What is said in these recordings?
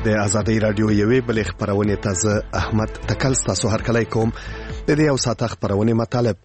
د آزادۍ رادیو یوې بلې خبرونې ته زه احمد تکل ستاسو هرکلی کوم. د دې یو ساعته خبرونې مطالب: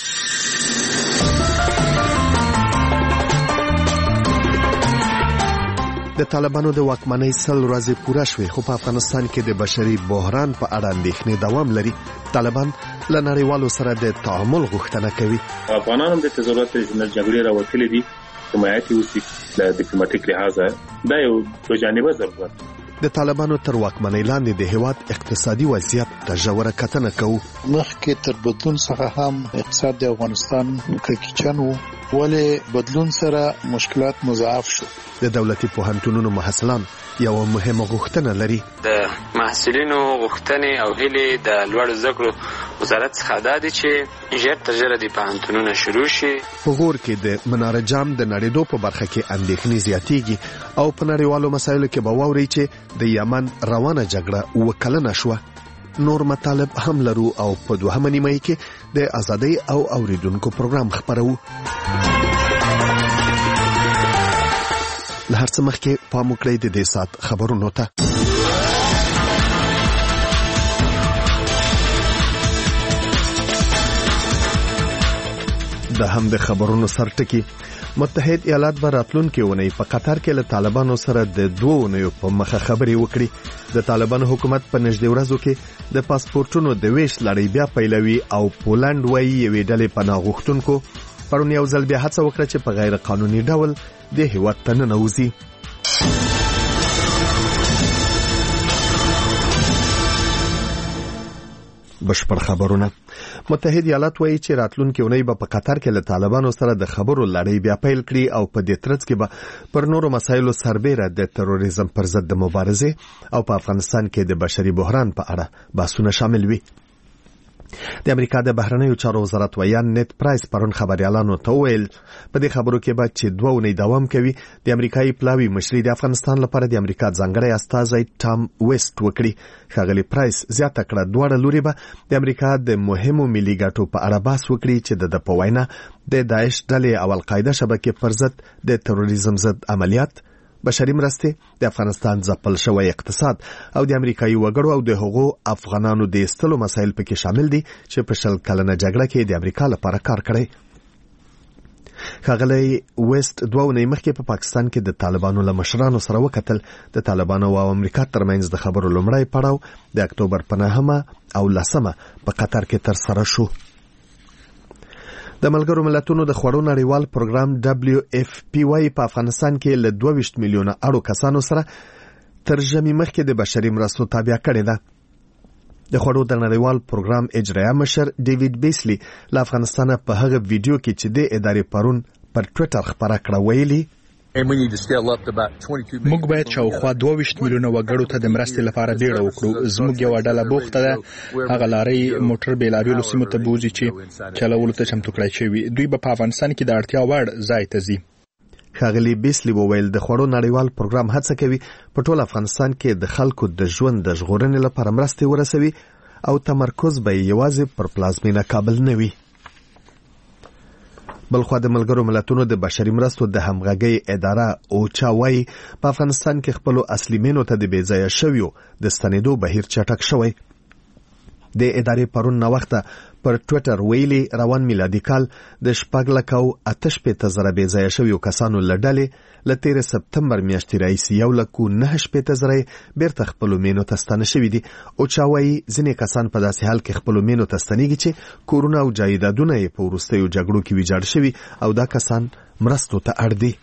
د طالبانو د واکمنۍ 100 ورځې پوره شوې، خو په افغانستان کې د بشري بحران په اړه اندېښنې دوام لري. طالبان له نړیوالو سره د تعامل غوښتنه کوي. افغانانو د ضرورت د جګړې راوتلې دي، حمایت وسی د ډیپلوماټیک لحاظه دا یو جانبه ضرورت. د طالبانو تر واکمنۍ لاندې د هیواد اقتصادي وضعیت ته ژوره کتنه کوو. مخکې تر بدلون څخه هم اقتصاد د افغانستان کړکېچن و، ولې بدلون سره مشکلات مضاعف شو. د دولتي پوهنتونونو محصلان یو مهمه غوښتنه لري. د محصلینو غوښتنې او هیلې د لوړ زده کړو وزارت څخه دا دي چې ژر تر ژره د پوهنتونونه شروع شي. په غور کې د مناره جام د نړیدو په برخه کې اندېښنې زیاتېږي او په نړیوالو مسایلو کې به واورئ چې د یمن روانه جګړه وکلنه شوه. نور مطالب هم لرو او په دوهمه نیمه کې د آزادۍ او اوریدونکو پروګرام خبرو. له هر څه مخکې پام وکړئ د دې ساعت خبرونو ته. د هم د خبرونو سرټکی: متحد ایالات به راتلونکي اونۍ په قطر کې له طالبانو سره د 2 اونیو په مخه خبرې وکړي. د طالبانو حکومت په نږدې ورځو کې د پاسپورتونو د ویش لړۍ بیا پیلوي او پولند وایي یوې ډلې پناه غوښتونکو پرون یو ځل بیا هڅه وکړه چې په غیر قانوني ډول د هیواد ته ننوځي. بشپړ خبرونه: متحد ایالات وایي چې راتلونکي اونۍ به په قطر کې له طالبانو سره د خبرو لړۍ بیا پیل کړي او په دې ترڅ کې به پر نورو مسایلو سربېره د تروریزم پر ضد د مبارزې او په افغانستان کې د بشري بحران په اړه بحثونه شامل وي. د امریکا د بهرنیو چارو وزارت ویان نیت پرایس پرون خبريالانو ته ویل په دې خبرو کې به چې 2 اونۍ دوام کوي. د امریکایي پلاوی مشري د افغانستان لپاره د امریکا ځانګړی استازی ټام ویسټ وکړي. ښاغلي پرایس زیاته کړه دواړه لوري به د امریکا د مهمو ملي ګټو په اړه بحث وکړي چې د په وینا د داعش ډلې او القاعده شبکې پر ضد د تروریزم ضد عملیات، بشري مرستې، د افغانستان ځپل شوی اقتصاد او د امریکایي وګړو او د هغو افغانانو د ایستلو مسایل پکې شامل دي چې په 20 کلنه جګړه کې د امریکا لپاره کار کړی. ښاغلی ویسټ 2 اونۍ مخکې په پاکستان کې د طالبانو له مشرانو سره وکتل. د طالبانو او امریکا ترمنځ د خبرو لومړی پړاو د اکتوبر په 9 او 10 په قطر کې تر سره شو. د ملګرو ملتونو د خوړو نړیوال پروګرام WFP په افغانستان کې له 22 میلیونه اړو کسانو سره تر ژمي مخکې د بشري مرستو تابع کړې ده. د خوړو د نړیوال پروګرام اجرایه مشر ډیوډ بیسلی له افغانستانه په هغه ویډیو کې چې د ادارې پرون پر ټویټر خبره کړه ویلي موږ باید شاوخوا 22 میلیونه وګړو ته د مرستې لپاره بیړه وکړو. زموږ یو ډله بوخته ده، هغه لارې موټر بیلابیلو سیمو ته بوزي چې چلولو ته چمتو کړای شوی. دوی به په افغانستان کې د اړتیا وړ ځای ته ځي. ښاغلي بیسلی وویل د خوړو نړیوال پروګرام هڅه کوي په ټول افغانستان کې د خلکو د ژوند د ژغورنې لپاره مرستې ورسوي او تمرکز به یوازې پر پلازمینه کابل نه وي. بلخوا د ملګرو ملتونو د بشري مرستو د همغږۍ اداره اوچا وايي په افغانستان کې خپل اصلي مینو ته د بیځایه شویو د ستنېدو بهیر چټک شوی. د ادارې پرون نه وخته پر ټویټر ویلي روان میلادي کال د 4,800,000 بیځایه شویو کسانو له ډلې له 13 سپتمبر میاشتې راهیسې 1,900,000 بیرته خپلو مینو ته ستانه شوي دي. اوچا وايي ځینې کسان په داسې حال کې خپلو مینو ته ستنېږي چې کورونه او جایدادونه یې په وروستیو جګړو کې ویجاړ شوي او دا کسان مرستو ته اړ دي.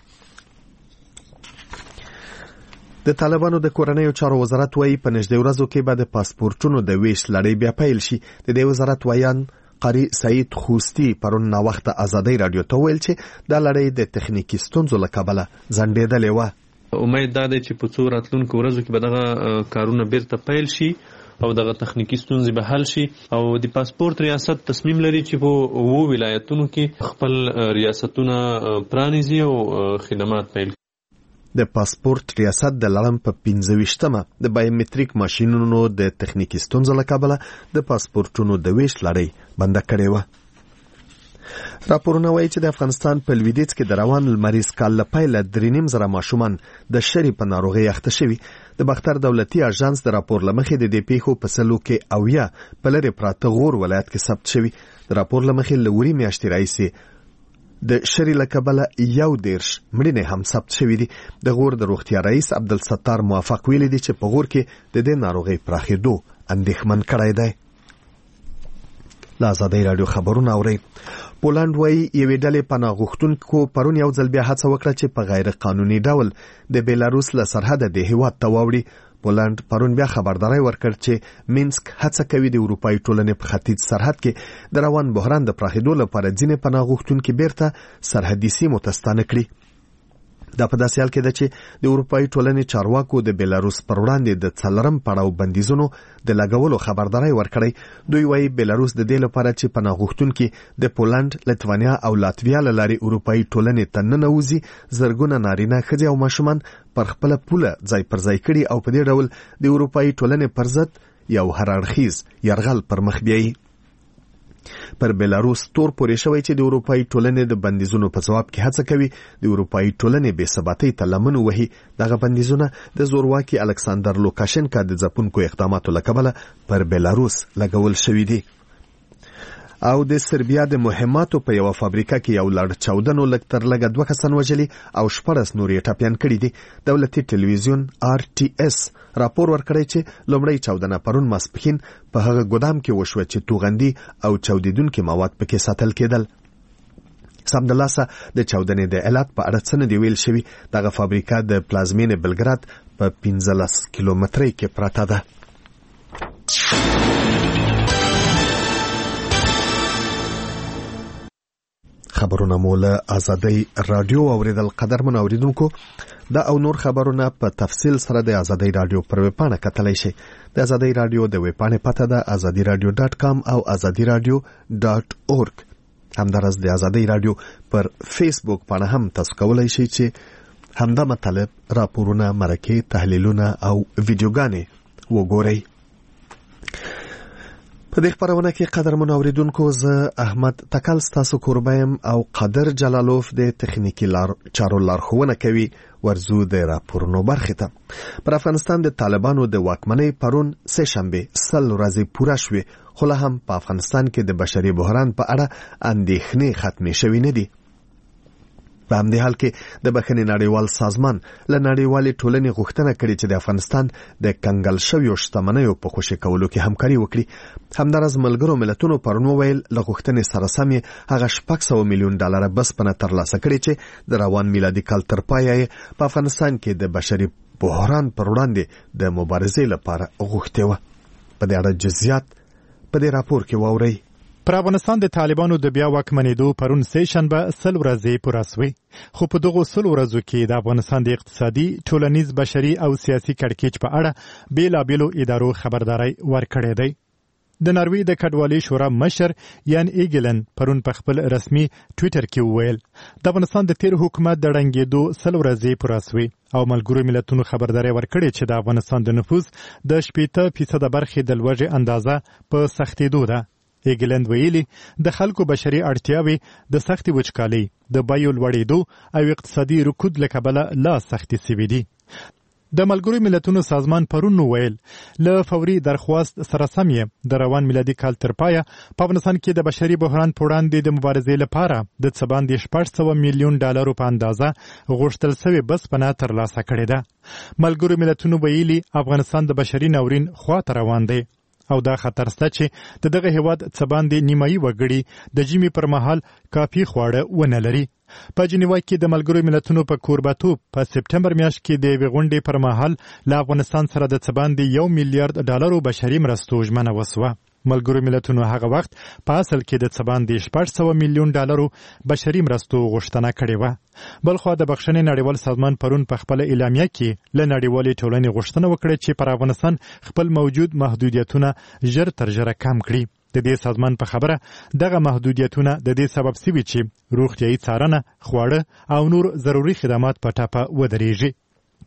د طالبانو د کورنیو چارو وزارت وایي په نږدې ورځو کې به د پاسپورتونو د ویش لړۍ بیا پیل شي. د دې وزارت ویان قاری سعید خوستی پرون نا وخت آزادۍ رادیو ته ویل چې دا لړۍ د تخنیکی ستونزو له کبله ځنډېدلې وه. امید دا دی چې په څو راتلونکو ورځو کې به دغه کارونه بیرته پیل شي او دغه تخنیکی ستونزې به حل شي او د پاسپورت ریاست تصمیم لري چې په 2 ولایتونو کې خپل ریاستونه پرانیزي او خدمات پیل. د پاسپورت ریاست د لړم په 25مه د بایومټریک ماشینونو د تخنیکی ستونزو له کبله د پاسپورتونو د ویش لړۍ بنده کړې وه. راپورونه وایي چې د افغانستان په لویدیځ کې د روان لمریز کال له پیله 3.5 ماشومان د شری په ناروغۍ اخته شوي. د باختر دولتي اژانس د راپور لمخې د دې پیښو په سلو کې اویا په لرې پراته غور ولایت کې ثبت شوي. د راپور لمخې لوري میاشتې راهیسې د شری له کبله 11 مړینې هم ثبت شوي دي. د غور د روغتیا رئیس عبدالستار موافق ویلي دي چې په غور کې د دې ناروغۍ پراخېدو اندېښمن کړی دی. له ازادۍ راډیو خبرونه اورئ. پولند وایي یوې ډلې پناه غوښتونکو پرون یو ځل بیا هڅه وکړه چې په غیر قانوني ډول د بیلاروس له سرحده د هیواد ته واوړي. پولند پرون بیا خبرداری ورکړ چې مینسک هڅه کوي د اروپایي ټولنې په ختیځ سرحد کې د روان بحران د پراخېدو لپاره ځینې پناه غوښتونکي بیرته سرحدي سیمو ته ستانه کړي. دا په داسې حال کې ده چې د اروپایي ټولنې چارواکو د بیلاروس پر وړاندې د 4م پړاو بندیزونو د لګولو خبرداری ورکړی. دوی وایي بیلاروس د دې لپاره چې پناه غوښتونکي د پولند، لتوانیا او لاتویا له لارې اروپایي ټولنې ته ننوځي زرګونه نارینه ښځې او ماشومان پر خپله پوله ځای پر ځای کړي او په دې ډول د اروپایي ټولنې پر ضد یو هراړخیز یرغل پر مخ بیایي. پر بیلاروس تور پورې شوی چې د اروپایي ټولنې د بندیزونو په ځواب کې هڅه کوي د اروپایي ټولنې بې ثباتۍ ته لمن ووهي. دغه بندیزونه د زورواکي الکساندر لوکاشنکا د ځپونکو اقداماتو له کبله پر بیلاروس لګول شوي دي. او د سربیا د مهماتو په یو فابریکه کې یو لړ چاودنو لږ تر لږه 2 کسان وژلي او 14 نور یې ټپیان کړي دي. دولتي ټلویزیون RTS راپور ورکړی چې لومړی چاودنه پرون ماسپښین په هغه ګودام کې وشوه چې توغندي او چاودیدونکي مواد پکې ساتل کېدل. سمدلاسه د چاودنې د علت په اړه څه نه دی ویل شوي. دغه فابریکه د پلازمینې بلګراد په 15 کیلومترۍ کې پراته ده. خبرونه مو له ازادۍ راډیو اوریدل. قدرمن اوریدونکو دا او نور خبرونه په تفصیل سره د ازادۍ راډیو پر ویبپاڼه کتلی شئ. د ازادۍ راډیو د ویبپاڼې پته ده azadiradio.com او azadiradio.org. همدارس د ازادۍ راډیو پر فیسبوک پاڼه هم تاسو کولی شئ چې همدا مطلب، راپورونه، مرکې، تحلیلونه او ویډیوګانې وګورئ. په دې خبرونه کې قدرمن اوریدونکو زه احمد تکل ستاسو کوربایم او قادر جلالوف د تخنیکی چارو لارښوونه کوي. ورزو د راپورونو برخې ته. پر افغانستان د طالبانو د واکمنۍ پرون سه شنبه 100 ورځې پوره شوې، خو لا هم په افغانستان کې د بشري بحران په اړه اندېښنې ختمې شوې نه دي. په همدې حال کې د بخښنې نړیوال سازمان له نړیوالې ټولنې غوښتنه کړې چې د افغانستان د کنګل شویو شتمنیو په خوشي کولو کې همکاري وکړي. همدارس ملګرو ملتونو پرون وویل له غوښتنې سره سم یې هغه $600 میلیون بسپنه ترلاسه کړې چې د روان میلادي کال تر پایه یې په افغانستان کې د بشري بحران پر وړاندې د مبارزې لپاره غوښتې وه. په دې اړه جزئیات په دې راپور کې واورئ. پر افغانستان د طالبانو د بیا واکمنېدو پرون سه شنبه 100 ورځې پوره شوې، خو په دغو 100 ورځو کې د افغانستان د اقتصادي، ټولنیز، بشري او سیاسي کړکېچ په اړه بیلابېلو ادارو خبرداری ورکړی دی. د ناروې د کډوالۍ شورا مشر یان ایګلن پرون په خپل رسمي ټویټر کې وویل د افغانستان د تیر حکومت د ړنګېدو 100 ورځې پوره شوې او ملګرو ملتونو خبرداری ورکړی چې د افغانستان د نفوس د 80% برخې د لوږې اندازه په سختېدو ده. ایګلند ویلي د خلکو بشري اړتیاوې د سختي وچکالۍ، د بیو لوړېدو او اقتصادي رکود له کبله لا سختې سوي دي. د ملګرو ملتونو سازمان پرون ویل له فوري درخواست سره سم یې د روان میلادي کال تر پایه په افغانستان کې د بشري بحران په وړاندې د مبارزې لپاره د څه باندې $600 میلیون په اندازه غوښتل شوې بسپنه ترلاسه کړې ده. ملګرو ملتونو ویلي افغانستان د بشري ناورین خواته روان دی او دا خطر شته چې د دغه هیواد څه باندې نیمایي وګړي د ژمي پر مهال کافي خواړه ونه لري. په جنیوا کې د ملګرو ملتونو په کوربتوب په سپټمبر میاشت کې د یوې غونډې پر مهال له افغانستان سره د څه باندې $1 میلیارډ بشري مرستو ژمنه وسوه. ملګرو ملتونو هغه وخت په اصل کې د څه باندې $600 میلیون بشري مرستو غوښتنه کړې وه. بلخوا د بخښنې نړیوال سازمان پرون په خپل اعلامیه کې له نړیوالې ټولنې غوښتنه وکړه چې پر افغانستان خپل موجود محدودیتونه ژر تر ژره کم کړي. د دې سازمان په خبره دغه محدودیتونه د دې سبب سوي چې روغتیايي څارنه، خواړه او نور ضروري خدمات په ټاپه ودرېږي.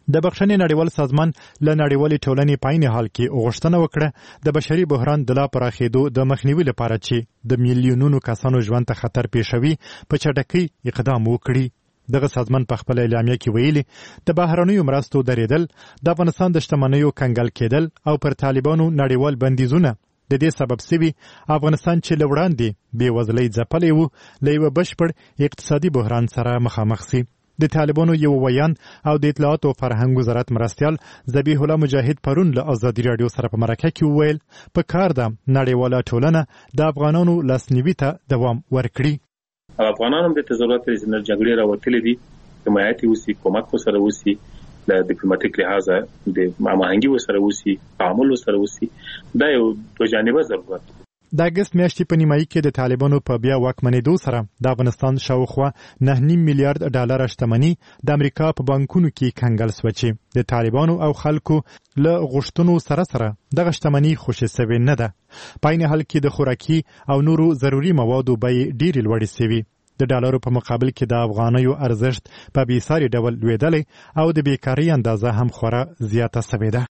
د بخښنې نړیوال سازمان له نړیوالې ټولنې په عین حال کې غوښتنه وکړه د بشري بحران د لا پراخېدو د مخنیوي لپاره چې د میلیونونو کسانو ژوند ته خطر پیښوي په چټکۍ اقدام وکړي. دغه سازمان په خپل اعلامیه کې ویلي د بهرنیو مرستو درېدل، د افغانستان د شتمنیو کنګل کېدل او پر طالبانو نړیوال بندیزونه د دې سبب سوي افغانستان چې له وړاندې بېوزلۍ ځپلی و له یوه بشپړ اقتصادي بحران سره مخامخ سي. د طالبانو یو ویان او د اطلاعات او فرهنګ وزارت مرستیال ذبیح الله مجاهد پرون له ازادي راډیو سره په مرکه کې وویل په کار ده نړیواله ټولنه د افغانانو لاسنیوي ته دوام ورکړي. افغانانو د ضرورت لري چې جګړې راوتلې دي، حمایت وسی، کومک سره وسی، د ډیپلوماټیک لحاظ د هماهنګي سره وسی، تعامل سره وسی، دا یو دوه جانبه ضرورت. د اګست میاشتې په نیمایي کې د طالبانو په بیا واکمنېدو سره د افغانستان شاوخوا 9.5 میلیارډ ډالر شتمني د امریکا په بانکونو کې کنګل شوه چې د طالبانو او خلکو له غوښتنو سره دغه شتمني خوشې سوې نه ده. په عین حال کې د خوراکي او نورو ضروري موادو بیې ډېرې لوړې سوي. د ډالرو په مقابل کې د افغانیو ارزښت په بېساري ډول لوېدلی او د بیکارۍ اندازه هم خورا زیاته سوې ده.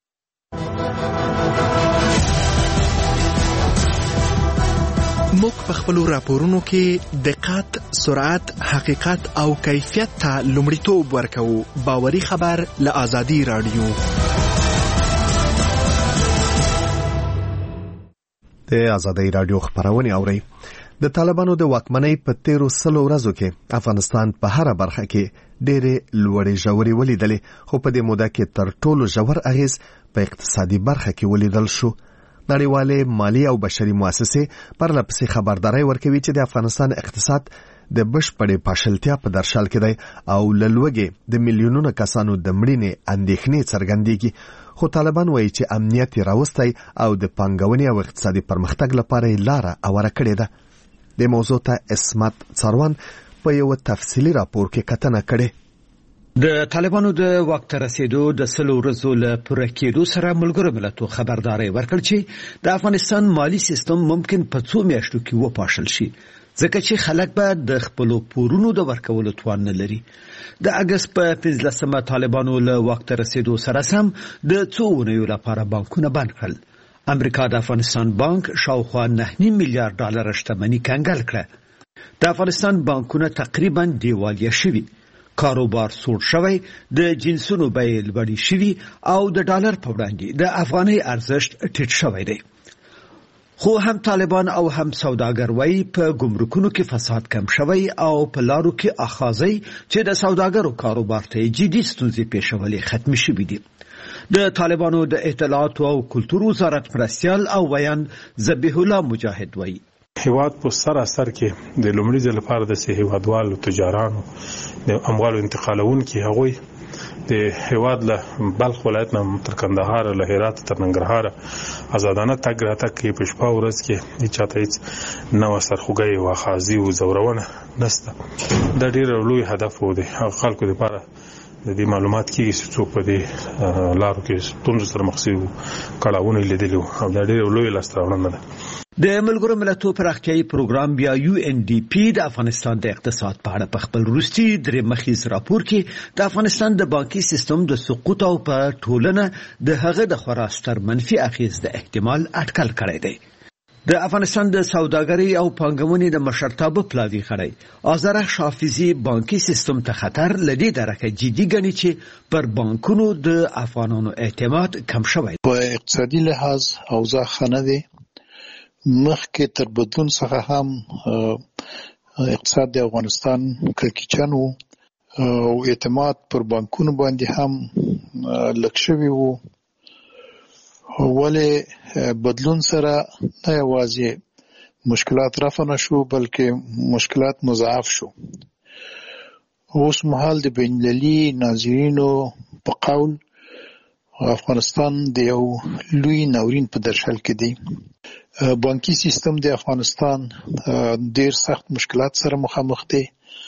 موږ په خپلو راپورونو کې دقت، سرعت، حقیقت او کیفیت ته لومړیتوب ورکوو. باوري خبر له ازادي راډیو. د ازادي راډیو خبرونه اورئ. د طالبانو د واکمنۍ په 13 ورځو کې افغانستان په هر برخه کې ډېرې لوړې ژورې ولیدلې، خو په دې موده کې تر ټولو ژور اغیز په اقتصادي برخه کې ولیدل شو. نړیوالې مالی او بشري مؤسسې پرلپسې خبرداري ورکوي چې د افغانستان اقتصاد د بشپړې پاشلتیا په درشل کې دی او له لوږې د میلیونونو کسانو د مړینې اندېښنې څرګندېږي. خو طالبان وایي چې امنیت راوستی او د پانګونې او اقتصادي پرمختګ لپاره لاره اوره کړې ده. د موضوع ته اسمت څاروان په یو تفصیلي راپور کې کتنه کړې. د طالبانو د واک ته رسیدو د 100 ورځو له پوره کېدو سره ملګرو ملتونو خبرداري ورکړ چې د افغانستان مالی سیستم ممکن په 2 میاشتو کې وپاشل شي، ځکه چې خلک به د خپل پورونو د ورکولو توان نه لري. د اگست په 15مه طالبانو له واک ته رسیدو سره سم د 2 اونیو لپاره بانکونه بند کړل. امریکا د افغانستان بانک شاوخوا 9.5 میلیارډ ډالر شتمني کنګل کړه. د افغانستان بانکونه تقریبا دیوالیه شوي، کاروبار سوړ شوی، د جنسونو بیې لوړې شوي او د ډالر په وړاندې د افغانۍ ارزښت ټیټ شوی دی. خو هم طالبان او هم سوداګر وایي په ګمرکونو کې فساد کم شوی او په لارو کې اخاذي چې د سوداګرو کاروبار ته جدي ستونزې پیښولې ختم شوي دي. د طالبانو د اطلاعات او کلتور وزارت مرستیال او ویان ذبیح الله مجاهد وایي هیواد په سر اثر کې د لومړي ځل لپاره د هیوادوالو تجارانو د اموالو انتقالون کې هغوی د هیواد له بلخ ولایت نه تر کندهار له هرات تر ننګرهار آزادانه تګ راتګ کې په شپه ورځ کې چاته هیڅ نو سرخوږی او خازي او زورونه نشته. د ډیر لوی هدف و دی خلکو لپاره د دې معلومات کې چې څوک په دې لارو کې ستونزې سره مخ شي کړهونه لیدلو او د ډیر لوی لاستراوړنه ده. د ملګرو ملتونو پراختیايي پروګرام بیا UNDP د افغانستان د اقتصاد په اړه په خپل وروستي درې مخیز راپور کې د افغانستان د بانکي سیستم د سقوط او په ټولنه د هغه د خورا ستر منفي اغیز د احتمال اټکل کړی دی. د افغانستان د سوداګرۍ او پانګونې د مشرتابه پلاوي غړی آذر حافظي بانکي سیستم ته خطر لدی درکه جدي ګڼي چې پر بانکونو د افغانانو اعتماد کم شوی. په اقتصادي لحاظ اوضاع خنه دي. مخکې تر بدلون څخه هم اقتصاد د افغانستان کلکچن وو او اعتماد پر بانکونو باندې هم لږ شوی وو. ولې بدلون سره نه یوازې مشکلات رفع نشو بلکې مشکلات مضاعف شو. اوس مهال د بین المللي ناظرینو په قول افغانستان د یو لوی ناورین په درشل کې دی. بانکي سیستم د افغانستان ډیر سخت مشکلات سره مخامخ دی.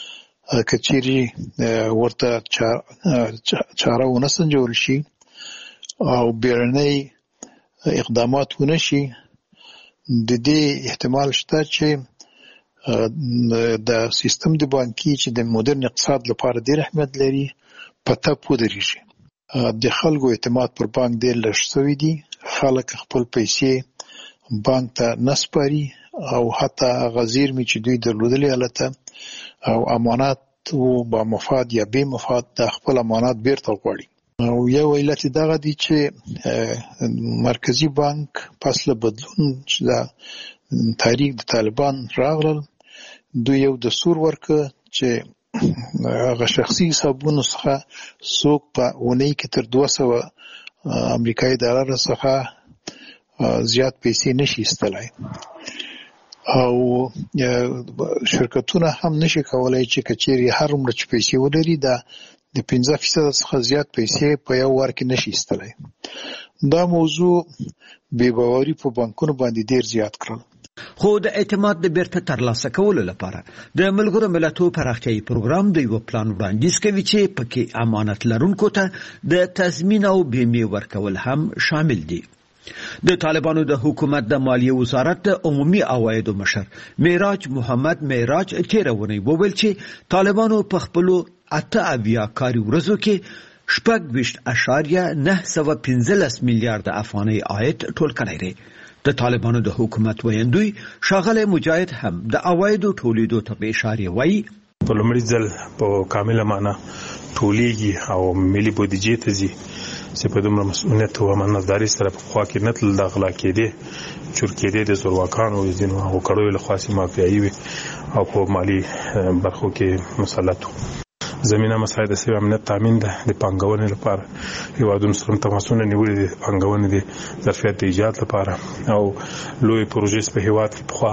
کچېرې ورته چاره ونه سنجول شي او بیرنۍ اقدامات ونه شي، د دې احتمال شته چې د سیستم د بانکي چې د مدرن اقتصاد لپاره ډیر اهمیت لري په ټپ ودرېږي. د خلکو اعتماد پر بانک ډېر لږ شوی دی. خلک خپل پیسې بانک ته نه سپاري او حتی هغه زیرمې چې دوی درلودلې هلته او امانات و با مفاد یا بې مفاد د خپل امانات بیرته غواړي. او یو علت دغه دی چې مرکزی بانک پس له بدلون چې د تحریک د طالبان راغلل دوی یو دستور ورکړ چې هغه شخصي حسابونو څخه څوک په اونۍ کې تر 200 امریکایي ډالر څخه زیات پیسې نشي ایستلای او شرکتونه هم نشي کولای چې کچېری هر عمر چې پیسې ولري د 15% څخه زیات پیسې په یو وار کې نشي ایستلای. دا موضوع بې باوري په بانکونو باندې ډیر زیات کړل. خو د اعتماد د بیرته ترلاسه کولو لپاره د ملګرو ملتونو پراختیايي پروګرام د یو پلان وړاندیز کوي چې پکې امانت لرونکو ته د تضمین او بیمې ورکول هم شامل دي. د طالبانو د حکومت د مالیې وزارت د عمومي عوایدو مشر معراج محمد معراج تیره ونی وویل چې طالبانو په خپلو 8 کاري ورځو کې 6.915 میلیارډ افغانۍ عاید ټول کړی دی. د طالبانو د حکومت ویاندوی ښاغلی مجاهد هم د عوایدو ټولیدو ته په اشاره وایي په لومړي ځل په کامله معنا ټولیږي او ملي بودیجې ته ځي چې په دومره مسؤلیت او امانتداري سره په خوا کې نه تل داخله کېدې چور کېدې د زورواکانو ځینو هوکړو له خاصي مافیایي او په مالی برخو کې مسلط زمينه مساعده سوي امنیت تامین ده د پانګونې لپاره هیوادونو سره تماسونه نیولې دي پانګونې دي ظرفیت د ایجاد لپاره او لوی پروژې په هیواد کې په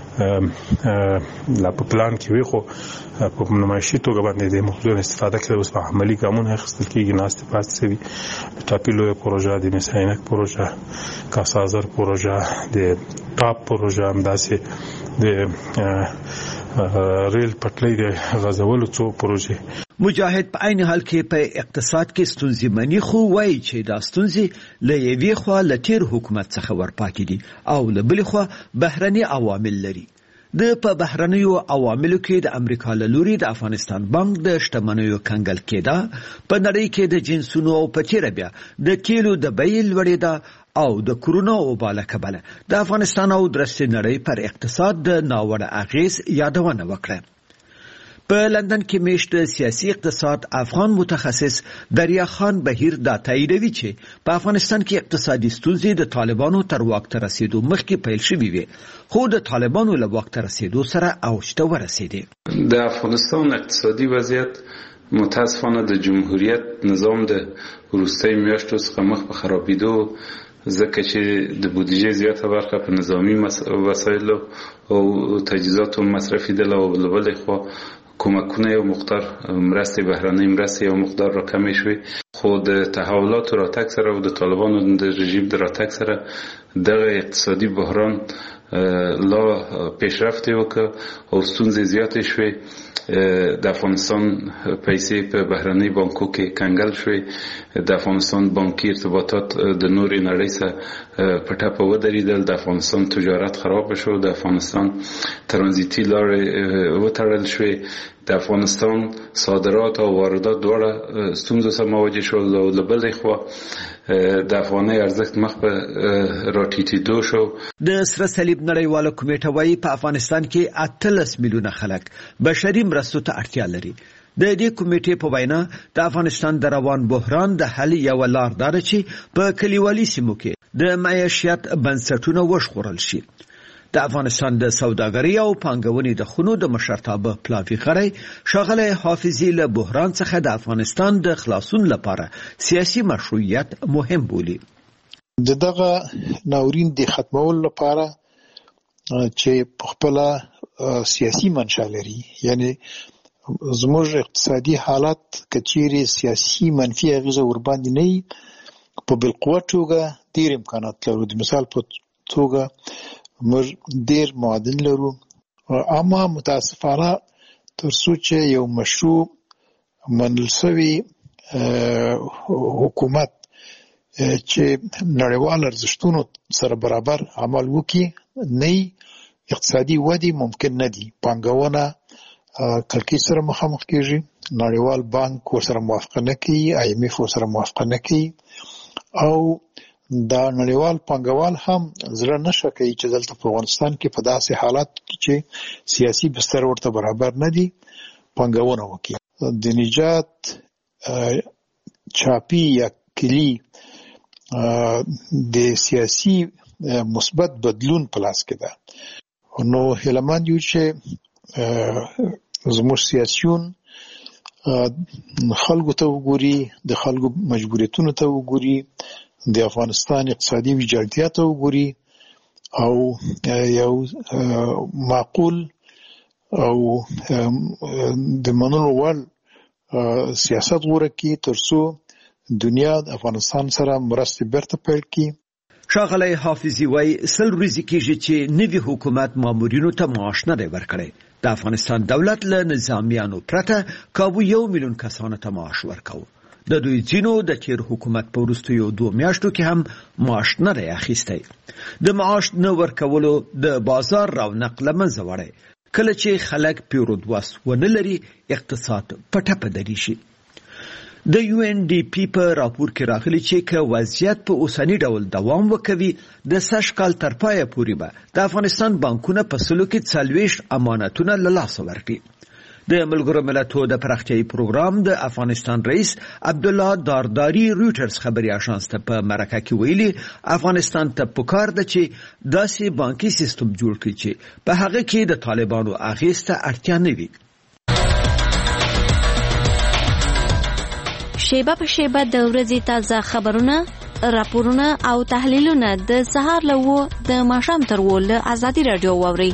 لا په پلان کې وي خو په نمایشي توګه باندې د موضوع استفاده کړي اوس په عملی ګامونه اخیستل کېږي ناست پات سوي ټاپي لوی پروژه د مساینک پروژه کاسازر پروژه د ټاپ پروژه همداسې د ریل پټلۍ د غزولو څو پروژې. مجاهد په عین حال کې په اقتصاد کې ستونزې مني خو وایي چې دا ستونزې له یوې خوا له تیر حکومت څخه ورپاتې دي او له بلې خوا بهرني عوامل لري. په بهرنیو عواملو کې د امریکا له لوري د افغانستان بانک د شتمنیو کنګل کېده، په نړۍ کې د جنسونو او په تیره بیا د تیلو د بیې لوړېده او د کرونا وبا له کبله د افغانستان او درسته نړۍ پر اقتصاد د ناوړه اغیز یادونه وکړه. په لندن کې میشت سیاسي اقتصاد افغان متخصص دریا خان بهیر دا تاییدوي چې په افغانستان کې اقتصادي ستونزې د طالبانو تر واک ته رسیدو مخکې پیل شوې وي خو د طالبانو له واک ته رسیدو سره اوج ته ورسېدې. د افغانستان اقتصادي وضعیت متاسفانه د جمهوریت نظام د وروستۍ میاشتو څخه مخ په خرابېدو ځکه چې د بودیجې زیاته برخه په نظامی وسایلو او تجهیزاتو مصرفېدله او له بلې خوا کومکونه یو مقدار مرستې بهرنۍ مرستې یو مقدار راکمې شوې خو د تحولاتو راتګ سره او د طالبانو د رژیم د راتګ سره دغه اقتصادي بحران لا پیشرفت وکړ او ستونزې زیاتې شوې. د افغانستان پیسې په بهرنۍ بانکو کې کنګل شوې، د افغانستان بانکي ارتباطات د نورې نړۍ سره په ټپه ودرېدل، د افغانستان تجارت خراب شو، د افغانستان ترانزیتي لارې وتړل شوې، د افغانستان صادرات او واردات دواړه ستونزو سره مواجه شول او له بلې خوا د افغانۍ ارزښت مخ په راټیټېدو شو. د سره صلیب نړیواله کمیټه وايي په افغانستان کې 18 میلیونه خلک بشري مرستو ته اړتیا لري. د دې کمیټې په وینا د افغانستان د روان بحران د حل یو لار دا ده چې په کلیوالي سیمو کې د معیشت بنسټونه وژغورل شي. د افغانستان د سوداګرۍ او پانګونې د خونو د مشرتابه پلاوی غړی ښاغلی حافظي له بحران څخه د افغانستان د خلاصون لپاره سیاسي مشروعیت مهم بولي. دغه ناورین د ختمولو لپاره چې خپل سیاسي منشأ لري، یعنی زموږ اقتصادي حالت کچېرې سیاسي منفي اغیزه ور باندې نه په بالقوه توګه ډېر امکانات لرو. د مثال په توګه موږ ډېر معادن لرو، اما متاسفانه تر څو چې یو مشروع منل شوی حکومت چې نړیوال ارزښتونو سره برابر عمل وکړي نه اقتصادي ودې ممکن نه دي. پانګونه کلکی سره مخامخ کیږي. نړیوال بانک ورسره موافقه نه کوي، IMF ورسره موافقه نه کوي، او دا نړیوال پانګوال هم زړه نشه کوي چې دلته په افغانستان کې په داسې حالات کې چې سیاسي بستر ورته برابر نه دي پانګونه وکړي. د نجات چاپی یا کلی د سیاسي مثبت بدلون په لاس کې ده. نو هیلمند یو چې زموږ سیاسيون خلکو ته وګوري، د خلکو مجبوریتونو ته وګوري، د افغانستان اقتصادي ویجاړتیا ته وګوري او یو معقول او د منلو وړ سیاست غوره کړي ترڅو دنیا د افغانستان سره مرستې بیرته پیل کړي. ښاغلی حافظي وایي 100 ورځې کېږي چې نوي حکومت مامورینو ته معاش نه دی ورکړی. د افغانستان دولت له نظامیانو پرته کابو 1 میلیون کسانو ته معاش ورکاو. د دوی ځینو د تیر حکومت په وروستیو 2 میاشتو کې هم معاش نه دی اخیستی. د معاش نه ورکولو د بازار رونق له منځه وړی. کله چې خلک پیرود وس ونه لري اقتصاد په ټپه دریږي. د UNDP په راپور کې راغلي چې که وضعیت په اوسنی ډول دوام وکوي د سږ کال تر پایه پورې به د افغانستان بانکونه په سلو کې 40 امانتونه له لاسه ورکړي. د ملګرو ملتونو د پراختیایي پروګرام د افغانستان رئیس عبدالله دارداری رویټرز خبري اژانس ته په مرکه کې ویلي افغانستان ته پکار ده چې داسې بانکي سیستم جوړ کړي چې په هغه کې د طالبانو اغېز ته اړتیا نه وي. شیبه په شیبه د ورځې تازه خبرونه، راپورونه او تحلیلونه د سهار له 9 د ماښام تر 10 له ازادي رادیو واورئ.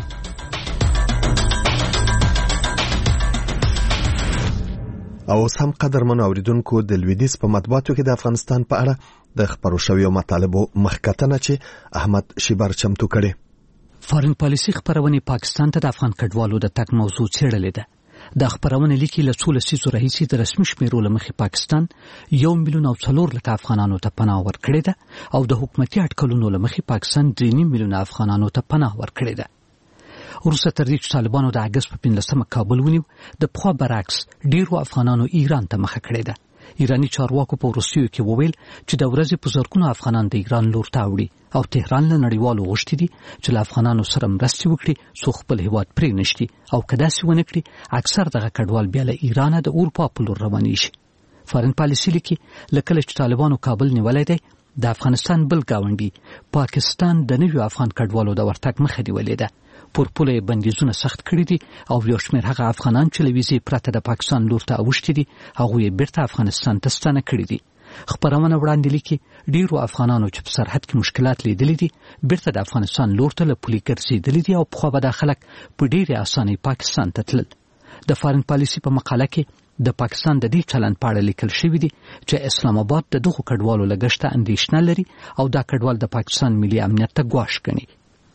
او سم قدرمن اوریدونکو د لویدیز په مطبوعاتو کې د افغانستان په اړه د خبرو شویو مطالبو مخکتنه چې احمد شیبر چمتو کړي. فارن پالیسي خبرونه پاکستان ته د افغان کډوالو د تک موضوع څېړلې ده. د خبرونه لیکي له 16 لسیزو راهیسې د رسمي شمیرو له مخې پاکستان 1 میلیون او 4 لک افغانانو ته پناه ورکړې ده او د حکومتي اټکلونو له مخې پاکستان 3 میلیون افغانانو ته پناه ورکړې ده. وروسته تر دې چې طالبانو د اگست په 15 کابل ونیو د پخوا برعکس ډیرو افغانانو ایران ته مخه کړې ده. ایرانی چارواکو په وروستیو کې وویل چې د ورځې په زرګونو افغانان د ایران لور ته وړي او تهران له نړیوالو غوښتي دي چې له افغانانو سره مرستې وکړي څو خپل هیواد پرې نشي او کدا سی ونه کړي اکثر دغه کډوال بیا له ایران د اروپا په لور رواني شي. فارن پالیسي لیکي لکه چې طالبانو کابل نیولای دی د افغانستان بل گاونډي پاکستان د نویو افغان کډوالو د ورتګ مخه دی ولیده. پورپوله بندیزونه سخت کړی دي او یو شمېر هغه افغانان چې لویزي پرته د پاکستان لور ته اوښتي دي هغه یې بیرته افغانستان ته ستانه کړی دي. خبرونه وړاندې لیکي ډیرو افغانانو چې په سرحد کې مشکلات لیدلې دي بیرته د افغانستان لور ته له پولي ګرځېدلي دي او په خو به د خلک په ډیره اسانۍ پاکستان ته تلل. د فارن پالیسي په مقاله کې د پاکستان د دې چلند په اړه لیکل شوی دی چې اسلام آباد د دغو کډوالو لګښت اندېښنه لري او دا کډوال د پاکستان ملي امنیت ته ګواښ ګڼي.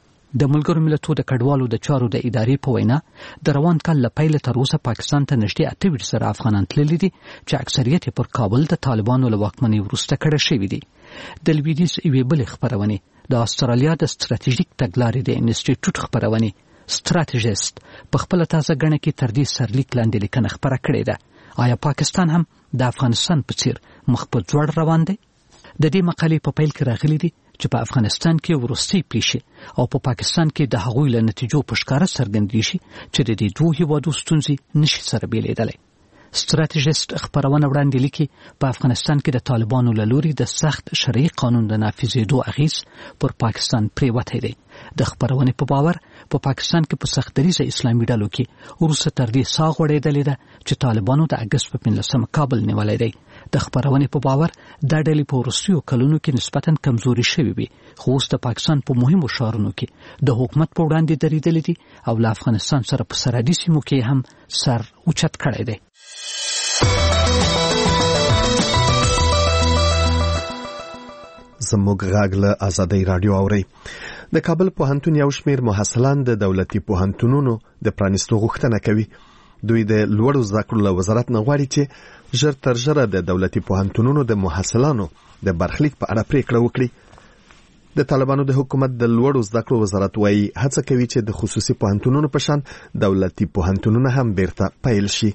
د ملګرو ملتونو د کډوالو د چارو د ادارې په وینا د روان کال له پیله تر اوسه پاکستان ته نږدې 28 زره افغانان تللي دي چې اکثریت پر کابل د طالبانو له واکمنۍ وروسته کډه شوي دي. د لویدیځ یوې بلې خبرونه د استرالیا د ستراتیژیک تګلارې د انسټیټیوټ خبرونه ستراتیژیست په خپل تازه غڼه کې تر دې سرلیک لاندې لیکنه خبره کړې ده. آیا پاکستان هم د افغانستان په څیر مخ په ځوړ روان دی؟ د دې مقالې په پیل کې راغلي دي چې په افغانستان کې وروستي پیښې او په پاکستان کې د هغوی له نتیجو په ښکاره څرګندېږي شي چې د دې دوه هیوادو ستونزې نشي سره بیلېدلی. ستراتیژیست خبرونه وړاندې لیکي په افغانستان کې د طالبانو له لوري د سخت شرعي قانون د نافذېدو اغېز پر پاکستان پرېوتی دی. د خبرونې په باور په پاکستان کې په سخت دریځه اسلامي ډلو کې وروسته تر دې ساه غوړېدلې ده چې طالبانو د اګست په 15 کابل نیولی دی. د خبرونې په باور دا ډلې په وروستیو کلونو کې نسبتاً کمزوري شوې وي خو اوس د پاکستان په مهمو ښارونو کې د حکومت په وړاندې درېدلې دي او له افغانستان سره په سرحدي سیمو کې هم سر اوچت کړی دی. زموږ غږ له ازادۍ رادیو اوري. د کابل پوهنتون یو شمېر محصلان د دولتي پوهنتونونو د پرانیستو غوښتنه کوي. دوی د لوړو زده کړو له وزارت نه غواړي چې ژر تر ژره د دولتي پوهنتونونو د محصلانو د برخلیک په اړه پریکړه وکړي. د طالبانو د حکومت د لوړو زده کړو وزارت وايي هڅه کوي چې د خصوصي پوهنتونونو په شان دولتي پوهنتونونه هم بیرته پیل شي.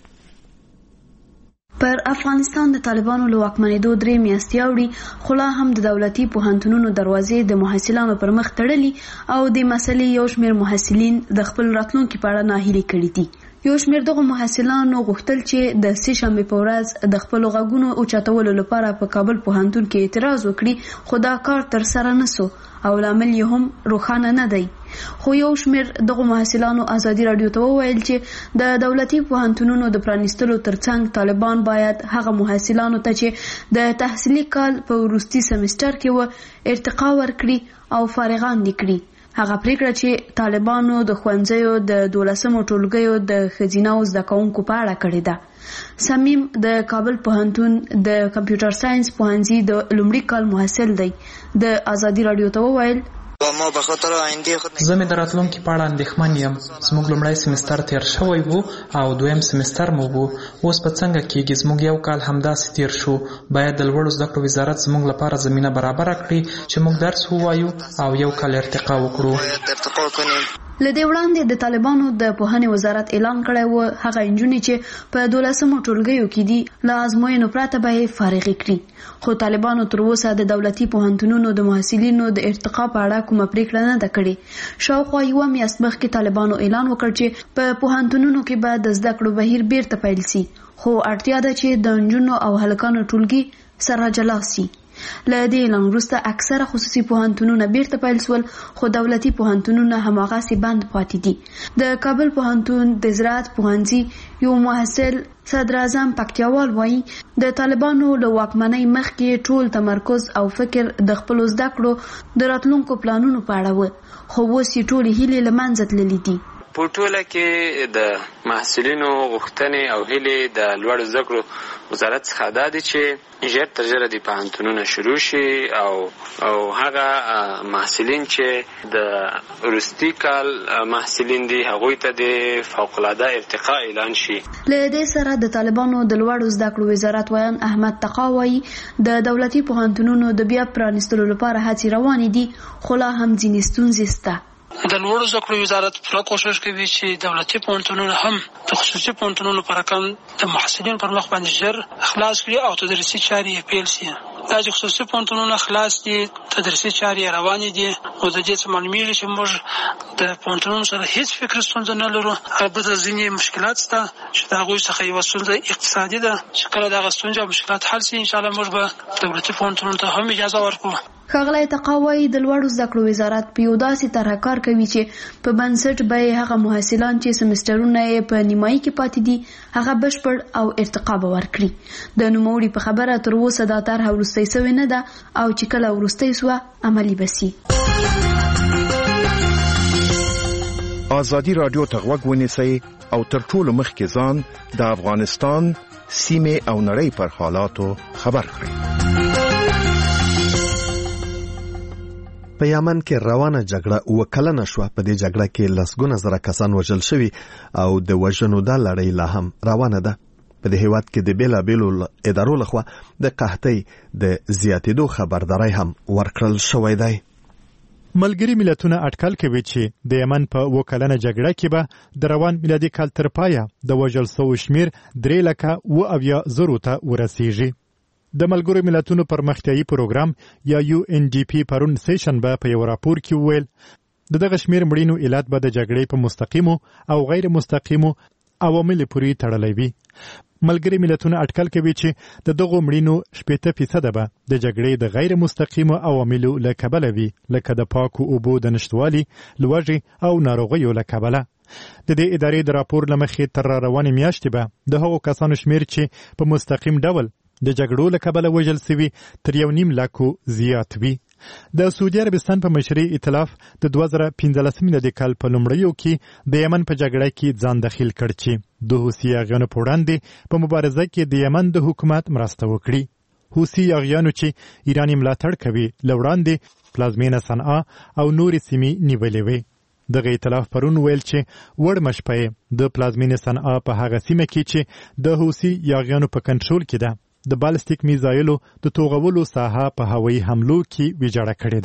پر افغانستان د طالبانو له واکمنېدو 3 میاشتې اوړي خو لا هم د دولتي پوهنتونونو دروازې د محصلانو پر مخ تړلي او د مسلې یو شمېر محصلین د خپل راتلونکي په اړه ناهیلي کړي دي. یو شمېر دغه محصلانو غوښتل چې د سې شنبې په ورځ د خپل غږونو اوچتولو لپاره په کابل پوهنتون کې اعتراض وکړي خو دا کار تر سره نسو او لامل یې هم روښانه نه دی. خو یو شمېر دغه محصلانو ازادي رادیو ته وویل چې د دولتي پوهنتونونو د پرانیستلو ترڅنګ طالبان باید هغه محصلانو ته چې د تحصیلي کال په وروستي سمستر کې و ارتقا ورکړي او فارغان دي کړي. هغه پریکړه چې طالبانو د ښوونځیو د 12مو ټولګیو د ښځینه زده کوونکو په اړه کړې ده. صمیم د کابل پوهنتون د کمپیوټر ساينس پوهنځي د لومړي کال محصل دی. د ازادي رادیو ته وویل زه مې د راتلونکي په اړه اندېښمن یم. زموږ لومړی سمستر تیر شوی وو او دویم سمستر مو وو. اوس په څنګه کېږي؟ زموږ یو کال همداسې تیر شو. باید د لوړو زده کړو وزارت زموږ لپاره زمینه برابره کړي چې موږ درس ووایو او یو کال ارتقا وکړو. لدې وړاندې د طالبانو د پوهنې وزارت اعلان کړی و هغه نجونې چې په 12مو ټولګیو کې دي له ازموینو پرته به یې فارغې کړي. خو طالبانو تر اوسه د دولتي پوهنتونونو د محصلینو د ارتقا په اړه کومه پریکړه نه ده کړې. شاوخوا یوه میاشت مخکې طالبانو اعلان وکړ چې په پوهنتونونو کې به د زده کړو بهیر بیرته پیل شي خو اړتیا ده چې د نجونو او هلکانو ټولګي سره جلا شي. له دې اعلان وروسته اکثره خصوصي پوهنتونونه بیرته پیل شول خو دولتي پوهنتونونه هماغسې بند پاتې دي. د کابل پوهنتون د زراعت پوهنځي یو محصل صدر اعظم پکتیاوال وایي د طالبانو له واکمنۍ مخکې ټول تمرکز او فکر د خپلو زده کړو د راتلونکو پلانونو په اړه و خو اوس یې ټولې هیلې له منځه تللې دي. په ټوله کې د محصلینو غوښتنې او هیلې د لوړو زده کړو وزارت څخه دا دي چې ژر تر ژره د پوهنتونونه شروع شي او هغه محصلین چې د وروستي کال محصلین دي هغوی ته د فوق‌العاده ارتقا اعلان شي. له دې سره د طالبانو د لوړو زده کړو وزارت ویان احمد تقا وایي د دولتي پوهنتونونو د بیا پرانیستلو لپاره هڅې روانې دي خو لا هم ځینې ستونزې شته. د لوړو زده کړو وزارت پوره کوشش کوي چې دولتي پوهنتونونه هم د خصوصي پوهنتونونو په رقم د محصلینو پر مخ باندې ژر خلاص کړي او تدریسي چارې یې پیل شي. دا چې خصوصي پوهنتونونه خلاص دي تدریسي چارې یې روانې دي او د دې څخه معلومیږي چې موږ د پوهنتونونو سره هیڅ فکري ستونزه نه لرو. البته ځینې مشکلات شته چې د هغوی څخه یوه ستونزه اقتصادي ده چې کله دغه ستونزې او مشکلات حل شي انشاءالله موږ به دولتي پوهنتونونو ته هم اجازه ورکړو. ښاغلی تقا وایي د لوړو زده کړو وزارت په یو داسې طرحه کار کوي چې په بنسټ به یې هغه محصلان چې سمسترونه یې په نیمایي کې پاتې دي هغه بشپړ او ارتقا به ورکړي. د نوموړي په خبره تر اوسه دا طرحه وروستۍ سوې نه ده او چې کله وروستۍ سوه عملي به سي. ازادي رادیو ته غوږ ونیسئ او تر ټولو مخکې ځان د افغانستان سیمې او نړۍ پر حالاتو خبر کړئ. په یمن کې روانه جګړه وکلنه شوه. په دې جګړه کې لسګونه زره کسان وژل شوي او د وژنو دا لړۍ لا هم روانه ده. په دې هیواد کې د بیلابیلو ادارو لخوا د قحطۍ د زیاتېدو خبرداری هم ورکړل شوی دی. ملګري ملتونه اټکل کوي چې د یمن په وکلنه جګړه کې به د روان میلادي کال تر پایه د وژل شوو شمیر 3,70,000 ته ورسیږي. د ملګرو ملتونو پرمختیایي پروګرام یا UNDP پرون سیشنبه په یو راپور کې وویل دغه شمیر مړینو علت به د جګړې په مستقیمو او غیر مستقیمو عواملو پورې تړلی وي. ملګري ملتونه اټکل کوي چې دغه مړینو 80% به د جګړې د غیر مستقیمو عواملو له کبله وي لکه د پاکو اوبو د نشټوالي، لوږې او ناروغیو له کبله. د دې ادارې د راپور له مخې تر روانې میاشتې به د هغو کسانو شمیر چې په مستقیم ډول د جګړو له کبله وژل شوي تر 1.5 لک زیات وي. د سعودي عربستان په مشرۍ ائتلاف د 2015 میلادي کال په لومړیو کې د یمن په جګړه کې ځان دخیل کړ چې د حوثي اغیانو په وړاندې په مبارزه کې د یمن د حکومت مرسته وکړي. حوثي اغیانو چې ایران ملاتړ کوي له وړاندې پلازمینه صنعا او نورې سیمې نیولې وې. دغه ائتلاف پرون ویل چې وړ مشپې د پلازمینه صنعا په هغه سیمه کې چې د حوثي اغیانو په کنټرول کې ده د بالستیک میزایلو د توغولو ساحه په هوایي حملو کې ویجاړه کړې ده.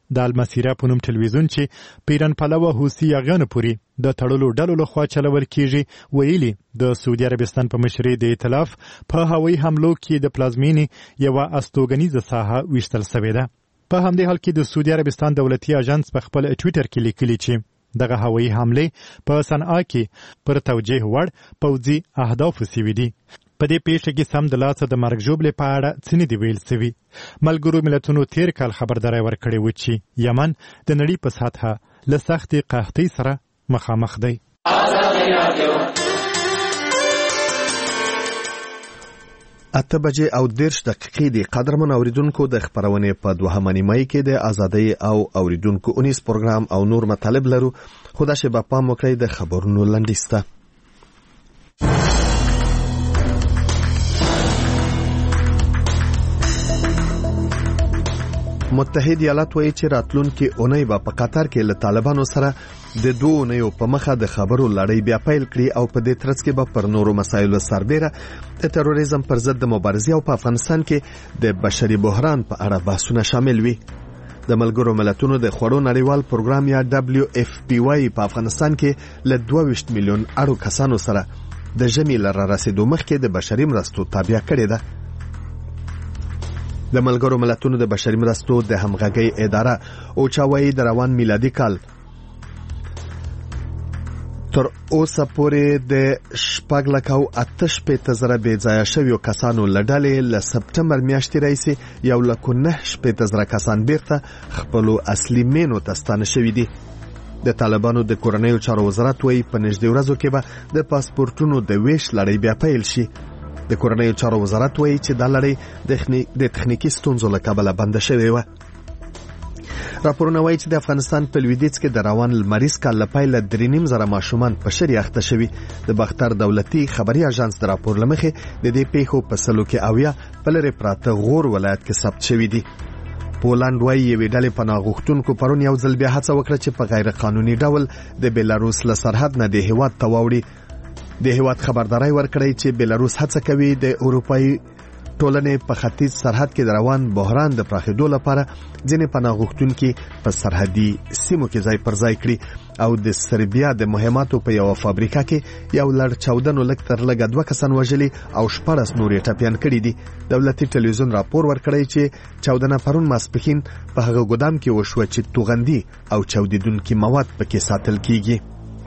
د المسیره په نوم ټلویزیون چې پیران پلوه حوثي یاغیانو پورې د تړلو ډلو لخوا چلول کیږي ویلي د سعودي عربستان په مشرۍ د ائتلاف په هوایي حملو کې د پلازمینې یوه استوګنیزه ساحه ویشتل شوې ده. په همدې حال کې د سعودي عربستان دولتي اژانس په خپل ټویټر کې لیکلي چې دغه هوایي حملې په صنعا کې پر توجیه وړ پوځي اهدافو سوي دي. په دې پیښه کې سم د لاسه د مرګ ژوبلې په اړه څه نه دي ویل سوي. ملګرو ملتونو تیر کال خبرداری ورکړی و چې یمن د نړۍ په سطحه له سختې قحطۍ سره مخامخ دی. 8:30 د قدرمن اوریدونکو د خبرونه په دوهمه نیمه کې د ازادۍ او اوریدونکو اونیس پروګرام او نور مطالب لرو. خدا شي په پام وکړئ د خبرونو لنډیسته. متحد ایالات وایي چې راتلونکي اونۍ به په قطر کې له طالبانو سره د 2 اونیو په مخه د خبرو لړۍ بیا پیل کړي او په دې ترڅ کې به پر نورو مسایلو سربېره د تروریزم پر ضد د مبارزې او په افغانستان کې د بشري بحران په اړه بحثونه شامل وي. د ملګرو ملتونو د خوړو نړیوال پروګرام یا WFP په افغانستان کې له 22 میلیون اړو کسانو سره د ژمي لره رسیدو مخکې د بشري مرستو تابع کړې ده. د ملګرو ملتونو د بشري مرستو د همغږۍ اداره اوچا وایي د روان میلادي کال تر اوسه پورې د 4,880,000 بېځایه شویو کسانو له ډلې له سپټمبر میاشتې راهیسې 1,980,000 کسان بیرته خپلو اصلي مینو ته ستانه شوي دي. د طالبانو د کورنیو چارو وزارت وایي په نږدې ورځو کې به د پاسپورټونو د ویش لړۍ بیا پیل شي. د کورنیو چارو وزارت وایي چې دا لړۍ د تخنیکي ستونزو له کبله بنده شوې وه. راپورونه وایي چې د افغانستان په لویدیځ کې د روان لمریز کال له پیله 3,500 ماشومان په شری اخته شوي. د باختر دولتي خبري اژانس د راپور له مخې د دې پیښو په سلو کې 80 په لرې پراته غور ولایت کې ثبت شوي دي. پولند وایي یوې ډلې پناه غوښتونکو پرون یو ځل بیا هڅه وکړه چې په غیر قانوني ډول د بیلاروس له سرحد نه د هیواد ته واوړي. د هیواد خبرداري ورکړی چې بیلاروس هڅه کوي د اروپایي ټولنې په ختیځ سرحد کې د روان بحران د پراخېدو لپاره ځینې پناه غوښتونکي په سرحدي سیمو کې ځای پر ځای کړي او د سربیا د مهماتو په یو فابریکه کې یو لړ چاودنو لږ تر لږه 2 کسان وژلي او 14 نور یې ټپیان کړي دي. دولتي ټلویزیون راپور ورکړی چې چاودنه پرون ماسپښین په هغه ګودام کې وشوه چې توغندي او چاودیدونکي مواد پکې ساتل کیږي.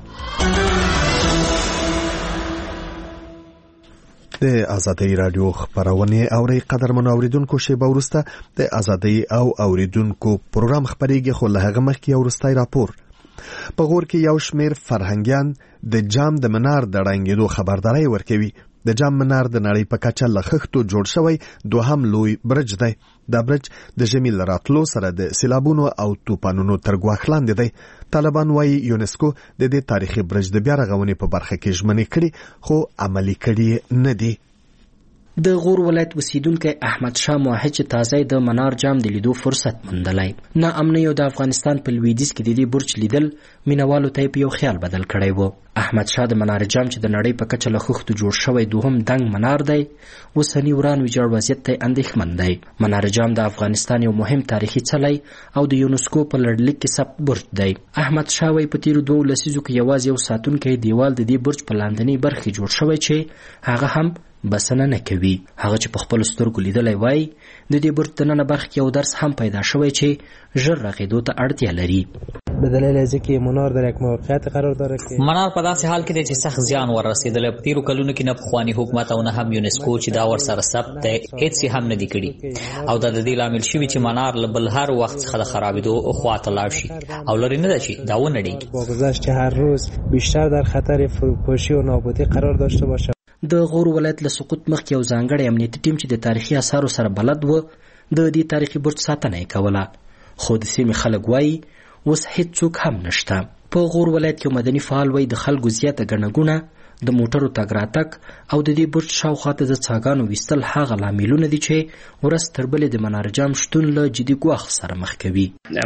د ازادۍ رادیو خبرونه اوري قدرمن اوریدونکو شیبه ورسته د ازادۍ او اوریدونکو پروګرام خبريږي خو له هغه مخکې یو ورستای راپور. په غور کې یو شمیر فرهنګیان د جام د منار د ړنګېدو خبرداري ورکوي. د جام منار د نړۍ په کچه له خښتو جوړ شوی دوهم لوی برج دی. دا برج د ژمي له راتلو سره د سیلابونو او طوفانونو تر ګواښ لاندې دی. طالبان وایي یونسکو د دې تاریخي برج د بیا رغونې په برخه کې ژمنې کړي خو عملي کړي نه دي. د غور ولایت اوسیدونکی احمد شاه موحد چې تازه د منار جام د لیدو فرصت موندلی. نا امنۍ او د افغانستان په لویدیځ کې د دې برج لیدل مینوالو ته په یو خیال بدل کړی و. احمد شاه د منار جام چې د نړۍ په کچه له خښتو جوړ شوی دوهم دنګ منار دی اوسني وران ویجاړ وضعیت ته اندېښمن دی. منار جام د افغانستان یو مهم تاریخي څلی او د یونسکو په لړلیک کې ثبت برج دی. احمد شاه وایي په تیرو 2 لسیزو کې یوازې یو ساتونکی دیوال د دې برج په لاندنۍ برخې جوړ شوی چې هغه هم بسنه نه کوي. هغه چې په خپل سترګو لیدلی وای د دې برج د ننه برخه کې یو درس هم پیدا شوی چې ژر رغېدو ته اړتیا لري. به دلیل از اینکه منار در یک موقعیت قرار داره که منار په داسې حال کې دی چې سخت زیان ورسېدلی. په تیرو کلونو کې نه پخواني حکومت او نه هم یونسکو چې دا ورسره ثبت دی هېڅ هم نه دي کړي او دا د دې لامل شوي چې منار له بل هر وخت څخه د خرابېدو خواته لاړ شي او لرې نه ده چې دا ونړېږي. با گذشت که هر روز بیشتر در خطر فروپاشی و نابودی قرار داشته باشه. د غور ولایت له سقوط مخکې یو ځانګړی امنیتي ټیم چې د تاریخي اثارو سره بلد و د دې تاریخي برج ساتنه یې کوله خو د سیمې خلک وایي اوس هیڅوک هم نشته. په غور ولایت کې مدني فعال وایي د خلکو زیاته ګڼه ګوڼه د موټرو تګ راتګ او د دې برج شاوخوا ته د څاګانو ویستل هغه لاملونه دي چې ورځ تر بلې د منار جام شتون له جدي ګواښ سره مخ کوي.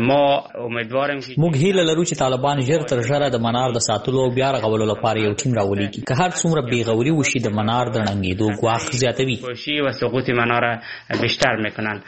موږ هیله لرو چې طالبان ژر تر ژره د منار د ساتلو او بیا رغولو لپاره یو ټیم راولېږي. که هر څومره بېغوري وشي د منار د ړنګېدو ګواښ زیاتوي.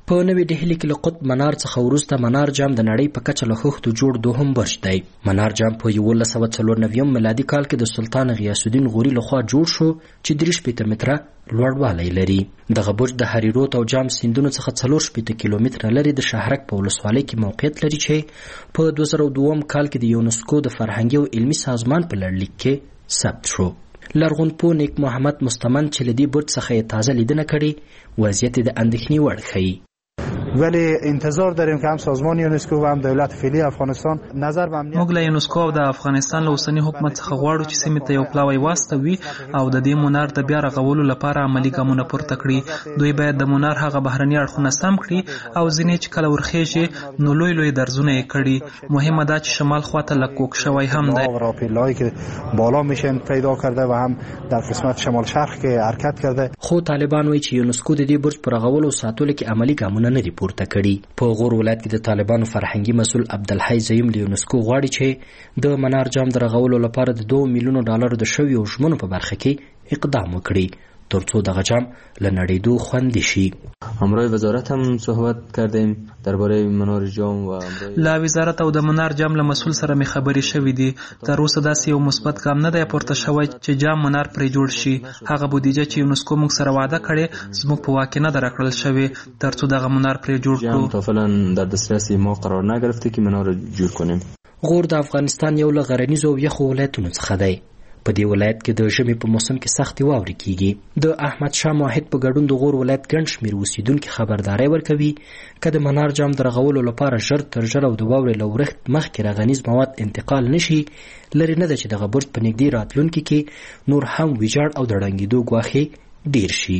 په نوې ډهلي کې له قطب منار څخه وروسته منار جام د نړۍ په کچه له خښتو جوړ دوهم برج دی. منار جام په 1994 میلادي کال کې د سلطان غیاث الدین غوري لخوا جوړ شو چې 3 متره لوړوالی لري. دغه برج د هریروت او جام سیندونو څخه 4 کیلومتره لري د شهرک په ولسوالۍ کې موقعیت لري چې په 2002 کال کې د یونسکو د فرهنګي او علمي سازمان په لړلیک کې ثبت شو. لرغونپوه نیک محمد مستمن چې له دې برج څخه یې تازه لیدنه کړې وضعیت د اندېښنې وړ ښیي. ولی انتظار داریم که هم سازمان یونسکو و هم دولت فعلی افغانستان نظر به امنیت موږ له یونسکو او د افغانستان له اوسني حکومت څخه غواړو چې سیمې ته یو پلاوی واستوي او د دې منار د بیا رغولو لپاره عملی ګامونه پورته کړي. دوی باید د منار هغه بهرني اړخونه سم کړي او ځینې چې کله ورخیږي نو لوی درزونه یې کړي. مهمه ده چې شمال خواته لږ کوک شوی هم دی. راپیلایی که بالا میشن پیدا کرده و هم در قسمت شمال شرق کې حرکت کرده. خو طالبان وایي چې یونسکو د دې برج پر رغولو او ساتلو کې عملی ګامونه نه دي پورته کړي. په غور ولایت کې د طالبانو فرهنګي مسؤل عبدالحی زیم له یونسکو غواړي چې د منار جام د رغولو لپاره د $2 میلیون د شویو ژمنو په برخه کې اقدام وکړي ترڅو دغه جام له نړیدو خوندي شي. همراه وزارت هم صحبت کردیم درباره منار جام و لا وزارت او د منار جام له مسؤل سره می خبرې شوې دي. تر اوسه داسې یو مثبت ګام نه دی پورته شوی چې جام منار پرې جوړ شي. هغه بودیجه چې یونسکو موږ سره وعده کړې زموږ په واک نه درکړل شوی ترڅو دغه منار پرې جوړ کړو. طرفاً در دسترس ما قرار نگرفته که منار جوړ کنیم. غور د افغانستان یو له غرنیزو او یخو ولایتونو څخه دی. په دې ولایت کې د ژمي په موسم کې سختي واوري کیږي. د احمد شاه موحد په ګډون د غور ولایت ګڼ شمېر اوسیدونکي خبرداري ورکوي که د منار جام د رغولو لپاره ژر تر ژره او د واورې له ورښت مخکې رغنیز مواد انتقال نشي لرې نه ده چې دغه برج په نږدې راتلونکي کې نور هم ویجاړ او د ړنګېدو ګواښې ډیر شي.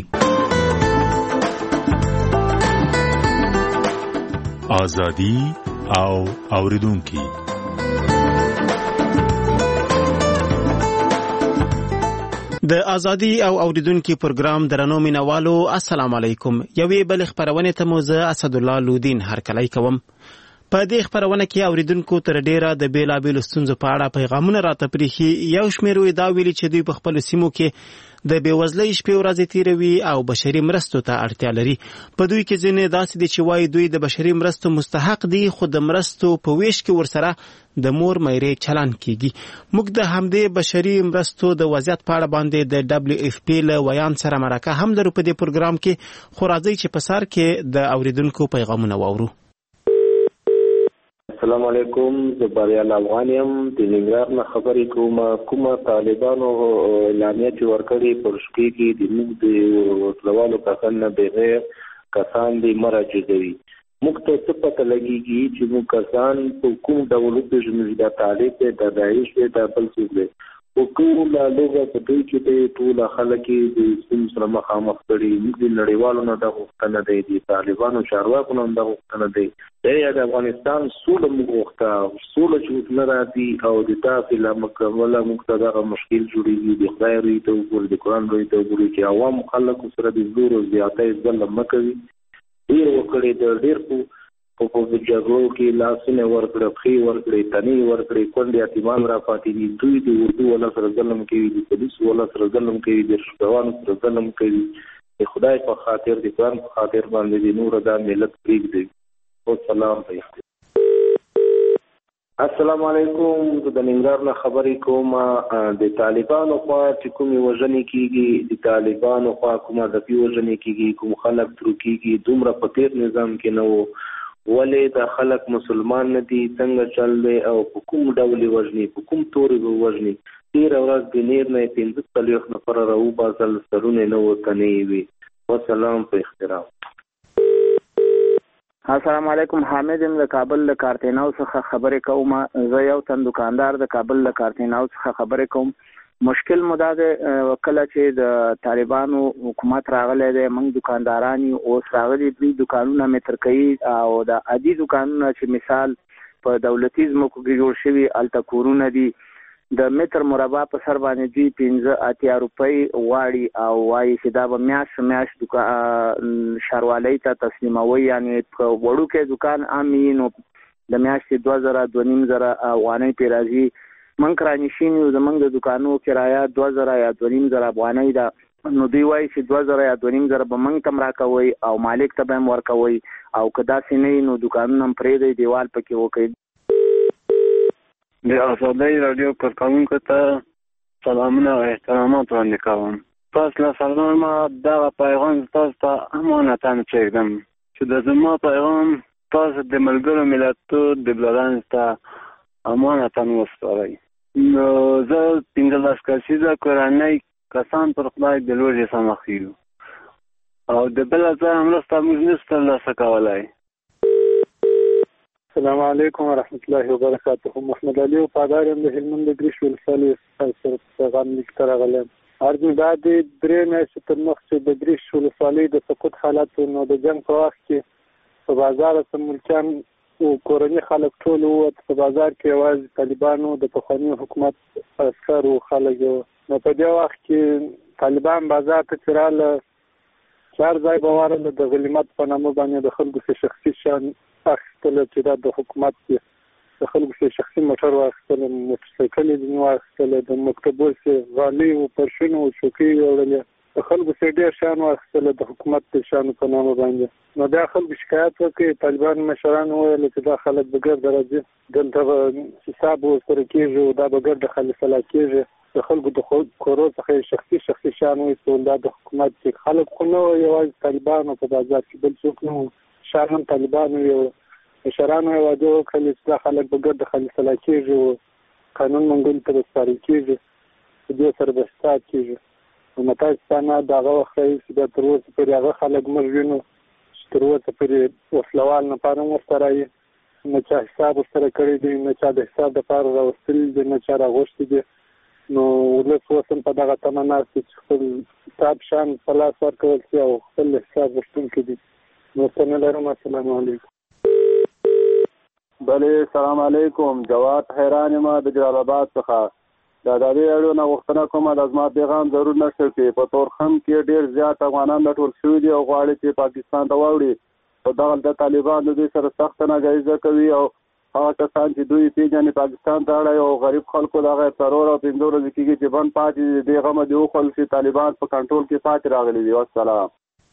ازادي او اوریدونکي د ازادي او اوریدونکو پروګرام درنو مینوالو السلام علیکم. یوې بل خبرونه ته مو زه اسد الله لودین هرکلی کوم. په دې خبرونه کې اوریدونکو تر ډیره د بیلابیل ستونزو په اړه پیغامونه راته پریخي. یو شمېر وی دا ویلي چې دوی په خپل سیمو کې د بیوزلۍ شپې ورځې تیروي او بشري مرستو ته اړتیا لري. په دوی کې ځینې داسې دي چې وایي دوی د بشري مرستو مستحق دي خو د مرستو په ویش کې ورسره د مور میرې چلن کیږي. موږ د همدې بشري مرستو د وضعیت په اړه باندې د WFP له ویان سره مرکه هم لرو په دې پروګرام کې. خو راځئ چې په سر کې د اوریدونکو پیغامونه واورو. السلام علیکم، زه بریال افغانیم د ننګرهار نه خبرې کوم. کومه طالبانو اعلامیه چې ورکړې پر شپې کې د موږ د وسلوالو کسان نه بغیر کسان دې مراجعوي. موږ ته څه پته لګېږي چې موږ کسان په کوم ډول وپېژنو چې دا طالب دی، دا داعش دی، دا بل څوک دی. په ټوله لوږه په دوی کې دی، ټوله خلک یې د ستونزو سره مخامخ کړي. موږ د نړیوالو نه دا غوښتنه دی، د طالبانو چارواکو نه هم دا غوښتنه دی. یا د افغانستان سوله موږ غوښته، سوله چې اوس نه راځي او د تاسې له مکمله موږ ته دغه مشکل جوړېږي. د خدای روی ته وګورئ، د قرآن روی ته وګورئ چې عوامو خلکو سره د زور او زیاتۍ ظلم مه کوي. ډېر وکړې، د ډېر په جګړو کې لاسونه ورکړه، پښې ورکړې، تنې ورکړې، کونډې یتیمان را پاتې دي. دوی د اردو والا سره ظلم کوي، د پولیسو والا سره ظلم کوي، د رشوتوانو سره ظلم کوي. د خدای په خاطر، د قرآن په خاطر باندې د نور دا ملت پرېږدي. والسلام علیکم. السلام علیکم، زه د ننګرهار نه خبرې کوم. د طالبانو خوا چې کومې وژنې کېږي، د طالبانو خوا کوم هدفي وژنې کېږي، کوم خلک ترو کېږي، دومره په تېر نظام کې نه وو. ولې دا خلک مسلمان نه دي، څنګه چل دی او په کوم ډول وژني، په کوم تورې به وژني. تېره ورځ د نیر نه 45 نفره راوباسل، سرونه نه ورته نه وي. والسلام په احترام. السلام علیکم، حامد یم له کابل له کارتیناو څخه خبرې کوم. زه یو تن دکاندار د کابل له کارتیناو څخه خبرې کوم. مشکل مو دا دی کله چې د طالبانو حکومت راغلی دی، موږ دکانداران یو اوس راغلي دوی دکانونه متر کوي او د عادي دکانونه چې مثال په دولتي ځمکو کې جوړ شوي هلته کورونه دي، د متر مربع په سر باندې دوی 85 روپۍ غواړي او وایي چې دا به میاشت ښاروالۍ ته تسلیموي. یعنې په وړوکی دکان عام وي نو د میاشتې 2000-2500 افغانۍ پرې راځي. من کرانشین یو، زمونږ د دکانو کرایه 2000 یا 2500 افغانۍ ده. نو دوی وایي چې 2000 یا 2500 به موږ تم راکوي او مالک ته به هم ورکوي او که داسې نه نو دوکانونه هم پرېږدئ دیوال پکې وکړئ. د آزادۍ راډیو کارکوونکو ته سلامونه او احترامات وړاندې کوم. پس له سلامه دغه پیغام تاسو ته امانتا پرېږدم چې د زما پیغام تاسو د ملګرو ملتونو د بلدانو ته امانتا وسپارئ. نو زه 15 کسیزه کورنۍ کسان پر خدای د لوږې سره مخ یو او د بل ځای مرسته موږ نشو ترلاسه کولی. السلام علیکم ورحمت الله وبرکاته. محمد علي وفادار یم د هلمند د ګریش ولسوالۍ سره پیغام لیک ته راغلی. عرض مې دا دی 3 میاشتې تر مخکې د ګریش ولسوالۍ د سقوط حالت نو د جنګ په وخت کې په بازار کې ملکیان او کورني خلک ټول ووت. په بازار کې یوازې طالبانو د پخواني حکومت عسکر او خلک نو په دې وخت کې طالبان بازار ته چې راله چار ځای به ورله د غنیمت په نامه باندې د خلکو څخه شخصي شیان اخیستل چې دا د حکومت د خلکو څخه شخصي موټر واخیستل، موټرسایکل یې واخیستل، د مکتبو څخه غالۍ او پرشونه او چوکۍ وړلې، د خلکو څخه ډېر شیان واخیستل د حکومت د شیانو په نامه باندې. نو دا خلکو شکایت وکړي. طالبان مشران وویل چې دا خلک به ګرد راځي، دلته به حساب ورسره کېږي او دا به ګرد خلیفه کېږي. د خلکو د کورو څخه شخصي شیان وایستل. دا د حکومت چې خلک خو نه یوازې طالبانو په بازار کې بل څوک نه وو، شیان هم طالبانو یو مشرانو یې واده وکړل چې دا خلک به ګرد خلیفه کېږي او قانون منګولو ته به سپارل کېږي، په دې سره به حساب کېږي. نو متاسفانه د هغه وخت راهیسې بیا تر اوسه پورې هغه خلک موږ وینو چې تر اوسه پورې وسلوال نفر هم ورسره یې نه چا حساب ورسره کړی دی، نه چا د حساب دپاره راوستلي دي، نه چا راغوښتي دي. نو ولس اوس هم په دغه تمه ناست دي چې خپل حساب شیان په لاس ورکول شي او خپل حساب غوښتونکي دي. نو څه نه لرم. السلام علیکم. بله سلام علیکم. جواد حیران یم د جلال آباد څخه. د ازادۍ راډیو نه غوښتنه کومه د زما پیغام ضرور نشته چې په تورخم کې ډېر زیات افغانان راټول شوي دي او غواړي چې پاکستان ته واوړي. او دغه د طالبان د دوی سره سخته ناجایزه کوي او هغه کسان چې دوی پیژني پاکستان ته اړوي او غریب خلکو دغه 4 او 5 ورځې کېږي چې بند پاتې دي. غمه دې وخوړل چې طالبان په کنټرول کې پاتې راغلي دي. والسلام.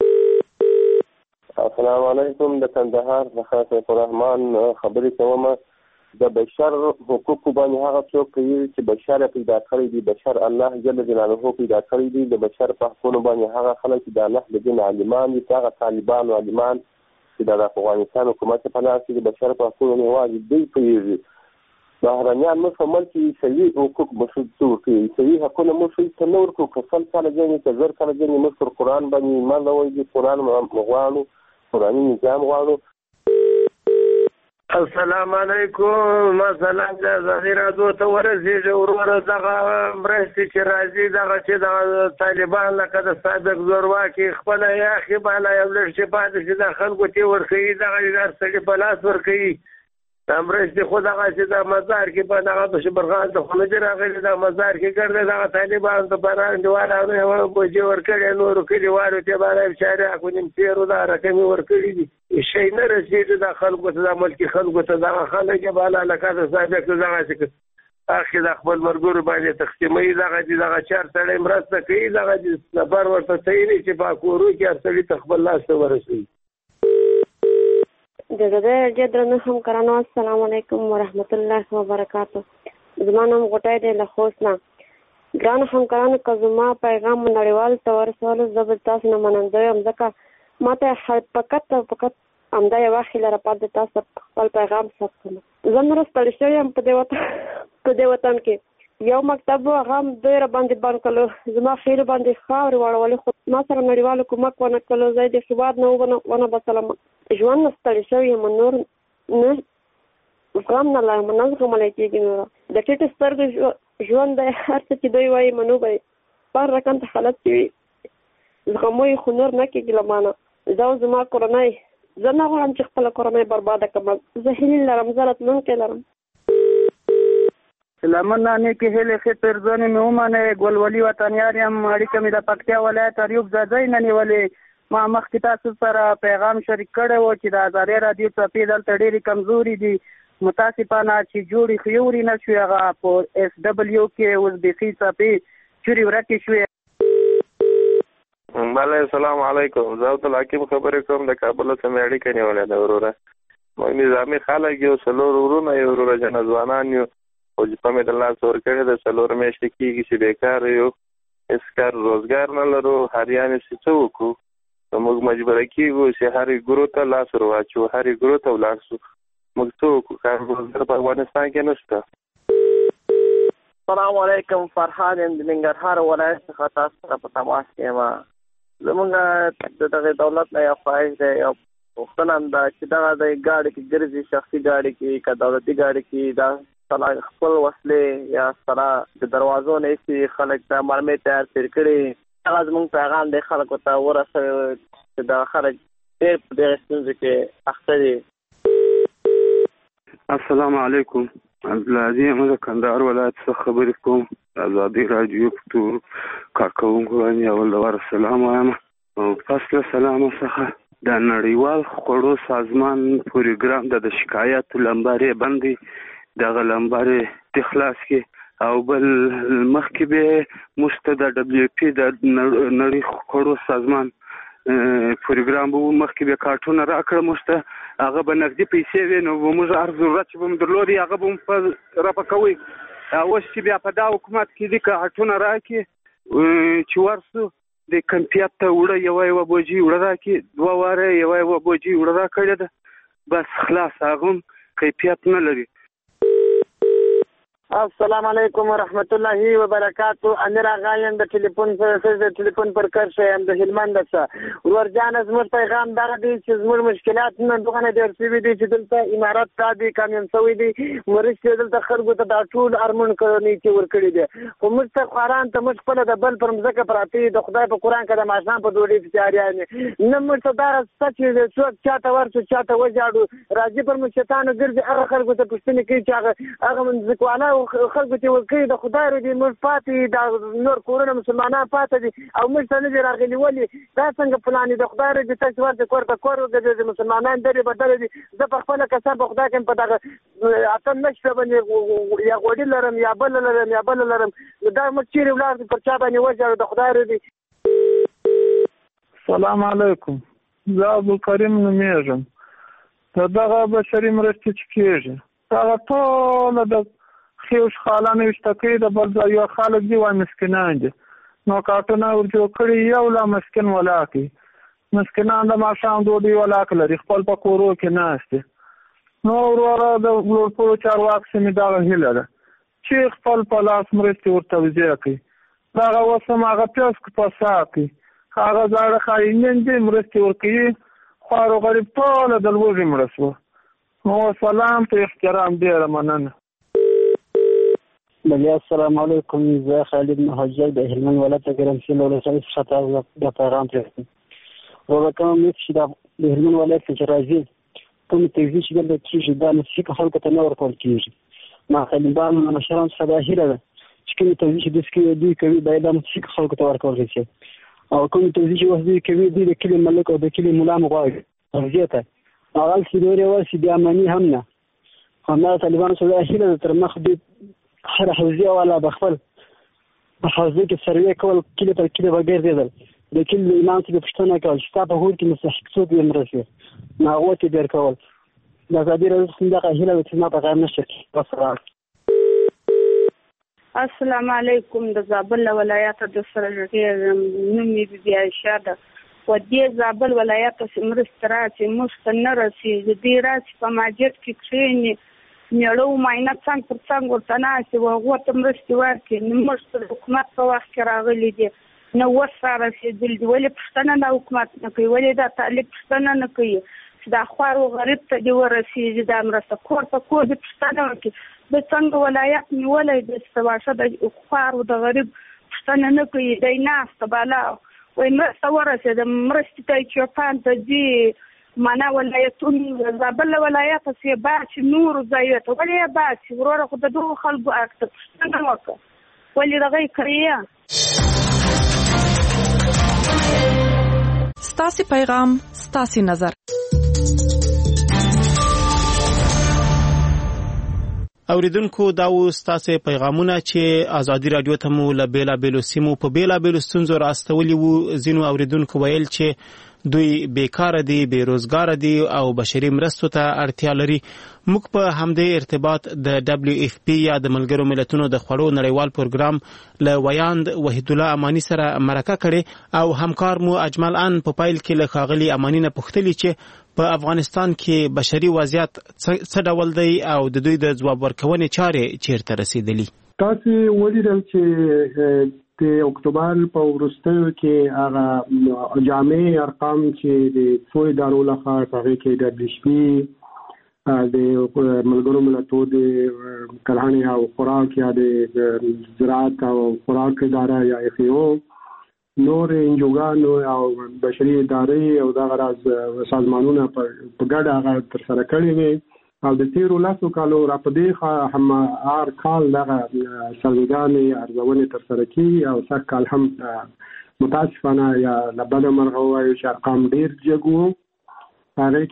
السلام علیکم. د کندهار څخه سیف الرحمن خبرې کوم. د بشر حقوقو باندې هغه څوک کوي چې بشر پیدا کړی دی، بشر الله جل جلاله پیدا کړی دی. د بشر په حقوقو باندې هغه خلک چې د الله د دین عالمان دي، هغه طالبان او عالمان چې د افغانستان حکومت په لاس کې د بشر په حقوقو نه واجب دی پیږي. بهرنیان مو فهمل چې صحیح حقوق مشروط کوي، صحیح حقوق مشروط تنور کو کفل کله ځنې کزر کله ځنې مستر قرآن باندې ایمان راوړي، قرآن مغواړو، قرآني نظام غواړو. السلام علیکم. مثلا د ازادۍ راډیو ته ورسېږي وروره دغه مرستې چې راځي دغه چې د طالبان لکه د سابق زورواکي خپله یاخي بالا یو لږ چې پاتې شي د خلکو ته ورکوي، دغه هر سړي په لاس ورکوي. دا مرستې خو دغه چې د مزار کې په دغه د شبرغان ته خو نه دي راغلي، د مزار کې ګرځي دغه طالبان ته په انډیوالانو یې بوجې ورکړي، نورو کلیوالو ته به چارې نیم تېرو دا رقمې ورکړي دي. شی نه رسېږي د خلکو ته، د ملکي خلکو ته. دغه خلک یې بالا لکه د سابق دغه چې اخې د خپل ملګرو باندې تقسیموي، دغه چې دغه چار سړی مرسته کوي، دغه چې نفر ورته تعینوي چې په کورو کې هر سړي ته خپل لاس ته ورسوي. د ازادۍ راډیو درنو همکارانو السلام علیکم ورحمت الله وبرکاته. زما نوم غوټۍ دی له خوست نه. ګرانو همکارانو که زما پیغام نړیوالو ته ورسولو زه به تاسو نه مننده یم، ځکه ما ته فقط همدا یوه هیله راپاتې تاسو خپل پیغام ثبت کړم. زه نوره ستړې شوې یم په دې وطن کې. یو مکتب و هغه هم دوی راباندې بند کړلو، زما خیلو باندې خاورې واړولې، خو ما سره نړیوالو کومک ونه کړلو. زه د هېواد نه ونه بسلم، ژوند نه ستړې شوې یم، نور نه زغم نه لرم، نه زغملی کېږي نوره. د ټیټو سترګو ژوند دی، هر څه چې دوی وایي منو به یې. هر رقم ته حالت چې وي زغمو یې، خو نور نه کېږي له ما نه. زه او زما کورنۍ، زه نه غواړم چې خپله کورنۍ برباده کړم. زه هیلې لرم، زه راتلونکی لرم. لمن نامې کې هیلې ښې پرځنې مې ومنئ. ګلولي وطنیار یم. اړیکه مې د پکتیا ولایت ایوب زاځی نه نیولې. ما مخکې تاسو سره پیغام شریک کړی و چې د ازادۍ راډیو څپې دلته ډېرې کمزوري دي. متاسفانه چې جوړې خیورې نه شوې، هغه په SW کې اوس بیخي څپې چورې ورکې شوې. بله السلام علیکم. زه عبد الحکیم خبرې کوم د کابل څخه مې اړیکه نیولې ده وروره. موږ نظامي خلک یو 4 ورونه یو وروره جنا ځوانان یو او چې په د لاس ورکړې د 4 میاشتې کېږي چې بیکار یو هیڅ کار روزګار نه لرو. هریانې څه وکړو موږ مجبور کېږو چې هرې ګرو ته لاس ور واچو هرې ګرو ته ولاړ شو. موږ څه وکړو کار روزګار په افغانستان کې نشته. السلام علیکم. فرحان یم د ننګرهار ولایت څخه تاسو سره په تماس کې یم. زمونږ د دغه دولت نه یو خواهش دی یو پوښتنه هم ده چې دغه د ګاډي کې ګرځي شخصي ګاډي کې که دولتي ګاډي کې دا خپل وسلې یا سره د دروازو نه ایستي خلک ته مرمۍ تیار تېر کړي. هغه زموږ پیغام دی خلکو ته ورسوي چې دغه خلک ډېر په دغه ستونزو کې اخته دي. السلام علیکم. عبدالعظیم د کندهار ولایت څخه خبرې کوم. ازادي راډیو په ټول کارکوونکو باندې اول ډول سلام وایم. او پس له سلام څخه د نړیوال خوړو سازمان پروګرام د شکایت لمبارې باندې دغه لمبارې د خلاص کې او بل مخکې به مستد دبليو پی د نړۍ خوړو سازمان پروګرام وو مخکې به کارتونه راکړه مسته هغه به نقدي پیسې وي نو موږ هر ضرورت چې به درلودي هغه به په راپکوي. اوس چې بیا په دا حکومت کې دي کارتونه راکړي چې ورسو د کمپیوټر ته وړه یو بوجي وړه راکړي 2 واره یو بوجي وړه راکړي ده بس خلاص هغه کیفیت نه لري. السلام علیکم ورحمت الله وبرکاتو. امیر آغا یم د ټلیفون پر کار شم د هلمند څخه. ورجان زموږ پیغام دغه دی چې زموږ مشکلات نه دغه ډېر شوي دي چې دلته امارات ته دي کامیون شوي دي مرستې دلته خلکو ته دا ټول ارمون کړنی چې ورکړي دي. خو موږ ته خواران ته موږ خپل د بل پر مځکه پراته د خدای په قرآن کې د ماشام په ډوډۍ کې تیاریانې نه موږ ته دا سچ چې څوک چاته ورسو چاته وجاړو راځي پر موږ شیطان ګرځي هغه خلکو ته پوښتنې کوي چې هغه منځکواله خلکو چې ورکړي د خدای ردي موږ پاتې د نور کورونه مسلمانان پاتې دي او موږ ته نه دي راغلي. ولې دا څنګه پلانې د خدای ردي تاسو ورته کور ته کور وګرځي مسلمانان درې بدل دي. زه په خپل کسب په خدای کې په دغه اتم نشته باندې یا غوډي لرم یا بل لرم دا موږ چیرې ولاړ پر چا باندې وځو د خدای ردي. السلام علیکم. زه عبدالکریم نومیږم. دغه بشري مرستې چې کېږي هغه ټوله د خیوش خالانه وشتکې د بل ځای یو خلک دي وای مسکینان دي نو کارتونه ورجوړ کړي یو لا مسکین ولاکي مسکینان د ماښام ډوډۍ ولاک لري خپل په کورو کې ناست نو وروره د ورپورو چارواک سمې دغه هیله ده چې خپل په لاس مرستې ورته توزیع کړي دغه اوس هم هغه پیاس په سا کړي هغه زاړه خاینین دي مرستې ورکوي خوار و غریب ټوله د لوږې مړه شوه. نو سلام په احترام ډېره مننه. بله السلام علیکم. زه خالد مهاجر د هلمند ولایت ګرمسیر ولسوالۍ څخه تاسو ته پیغام پرېږدم. ورته کوم چې د هلمند ولایت څخه راځي کوم تجزیه چې دلته کېږي دا نفسي خلکو ته نه ورکول کېږي. ما طالبان مشران څخه دا هیله ده چې کوم تجزیه چې دوی کوي باید دا نفسي خلکو ته ورکول شي او کوم تجزیه چې دوی کوي دوی د کلي ملک او د کلي مولا مغواړي توزیع ته هغه چې دوی ورسي بیا معنی هم نه همدا طالبان څخه هیله تر مخ دي هر حوزه والا بخفل په حوزه کې سروې کول کله تر کله بغیر دیدل د کله امام څخه پښتنه کول چې تاسو هول کې مستحق څوک یې مرسي ناغوت ډیر کول د ازادي راځي څنګه هیله چې ما په غیر نشي والسلام. السلام علیکم. د زابل ولایت د سرجګي نومي بي عائشہ ده و دې زابل ولایت سمرسترا چې مستنه راسي د دې راځي په ماجد کې کښینی نیړو ماینه څنګه پر څنګه ورته ناسي و هغه ته مرستې ورکړي نو موږ د حکومت په وخت کې راغلي دي نو وسره رسېدلي دي ولې پښتنه د حکومت نه کوي ولې دا طالب پښتنه نه کوي چې دا خوار و غریب ته دې ورسېږي دا مرسته کور په کور دې پښتنه وکړي د څنګه ولایت نیولی د استواشه د خوار و د غریب پښتنه نه کوي دی ناسته بالا وایي مرسته ورسېده مرستې ته چوپان ته ځي مانا ولایتون زابل ولایت څخه باچ نور ځایته ولې باچ وروره خو د دوه خلکو اکثر څنګه وکړه ولې دغه کړیا ستاسو پیغام ستاسو نظر اوریدونکو دا ستاسو پیغامونه چې ازادي رادیو ته مو له بیلابېلو سیمو په بیلابېلو ستونزو راستولي وو. ځینو اوریدونکو ویل چې دوی بیکاره دي، بیروزګاره دي او بشري مرستو ته اړتیا لري. موږ په همدې ارتباط د WFP یا د ملګرو ملتونو د خوړو نړیوال پروګرام له ویاند وحید الله امانی سره مرکه کړې او همکار مو اجمل ان په پایل کې له ښاغلي امانی نه پوښتلي چې په افغانستان کې بشري وضعیت څه ډول دی او د دوی د ځواب ورکونې چارې چیرته رسیدلي. تاسو ولیدل چې د اکتوبر په وروستیو کې هغه جامع ارقام چې د څو ادارو لخوا هغه کې WFP د ملګرو ملتونو د کرهڼې او خوراک یا د زراعت او خوراک اداره یا FAO نور انجوګانو او بشري ادارې او دغه راز سازمانونه په ګډه هغه ترسره کړې وي او د تیرو لاسو کالو را په دې هم هر کال دغه سرګانې ارزونې ترسره کیږي او سږ کال هم متاسفانه یا لبنه مرغه وایو چې ارقام ډیر جګو. هغه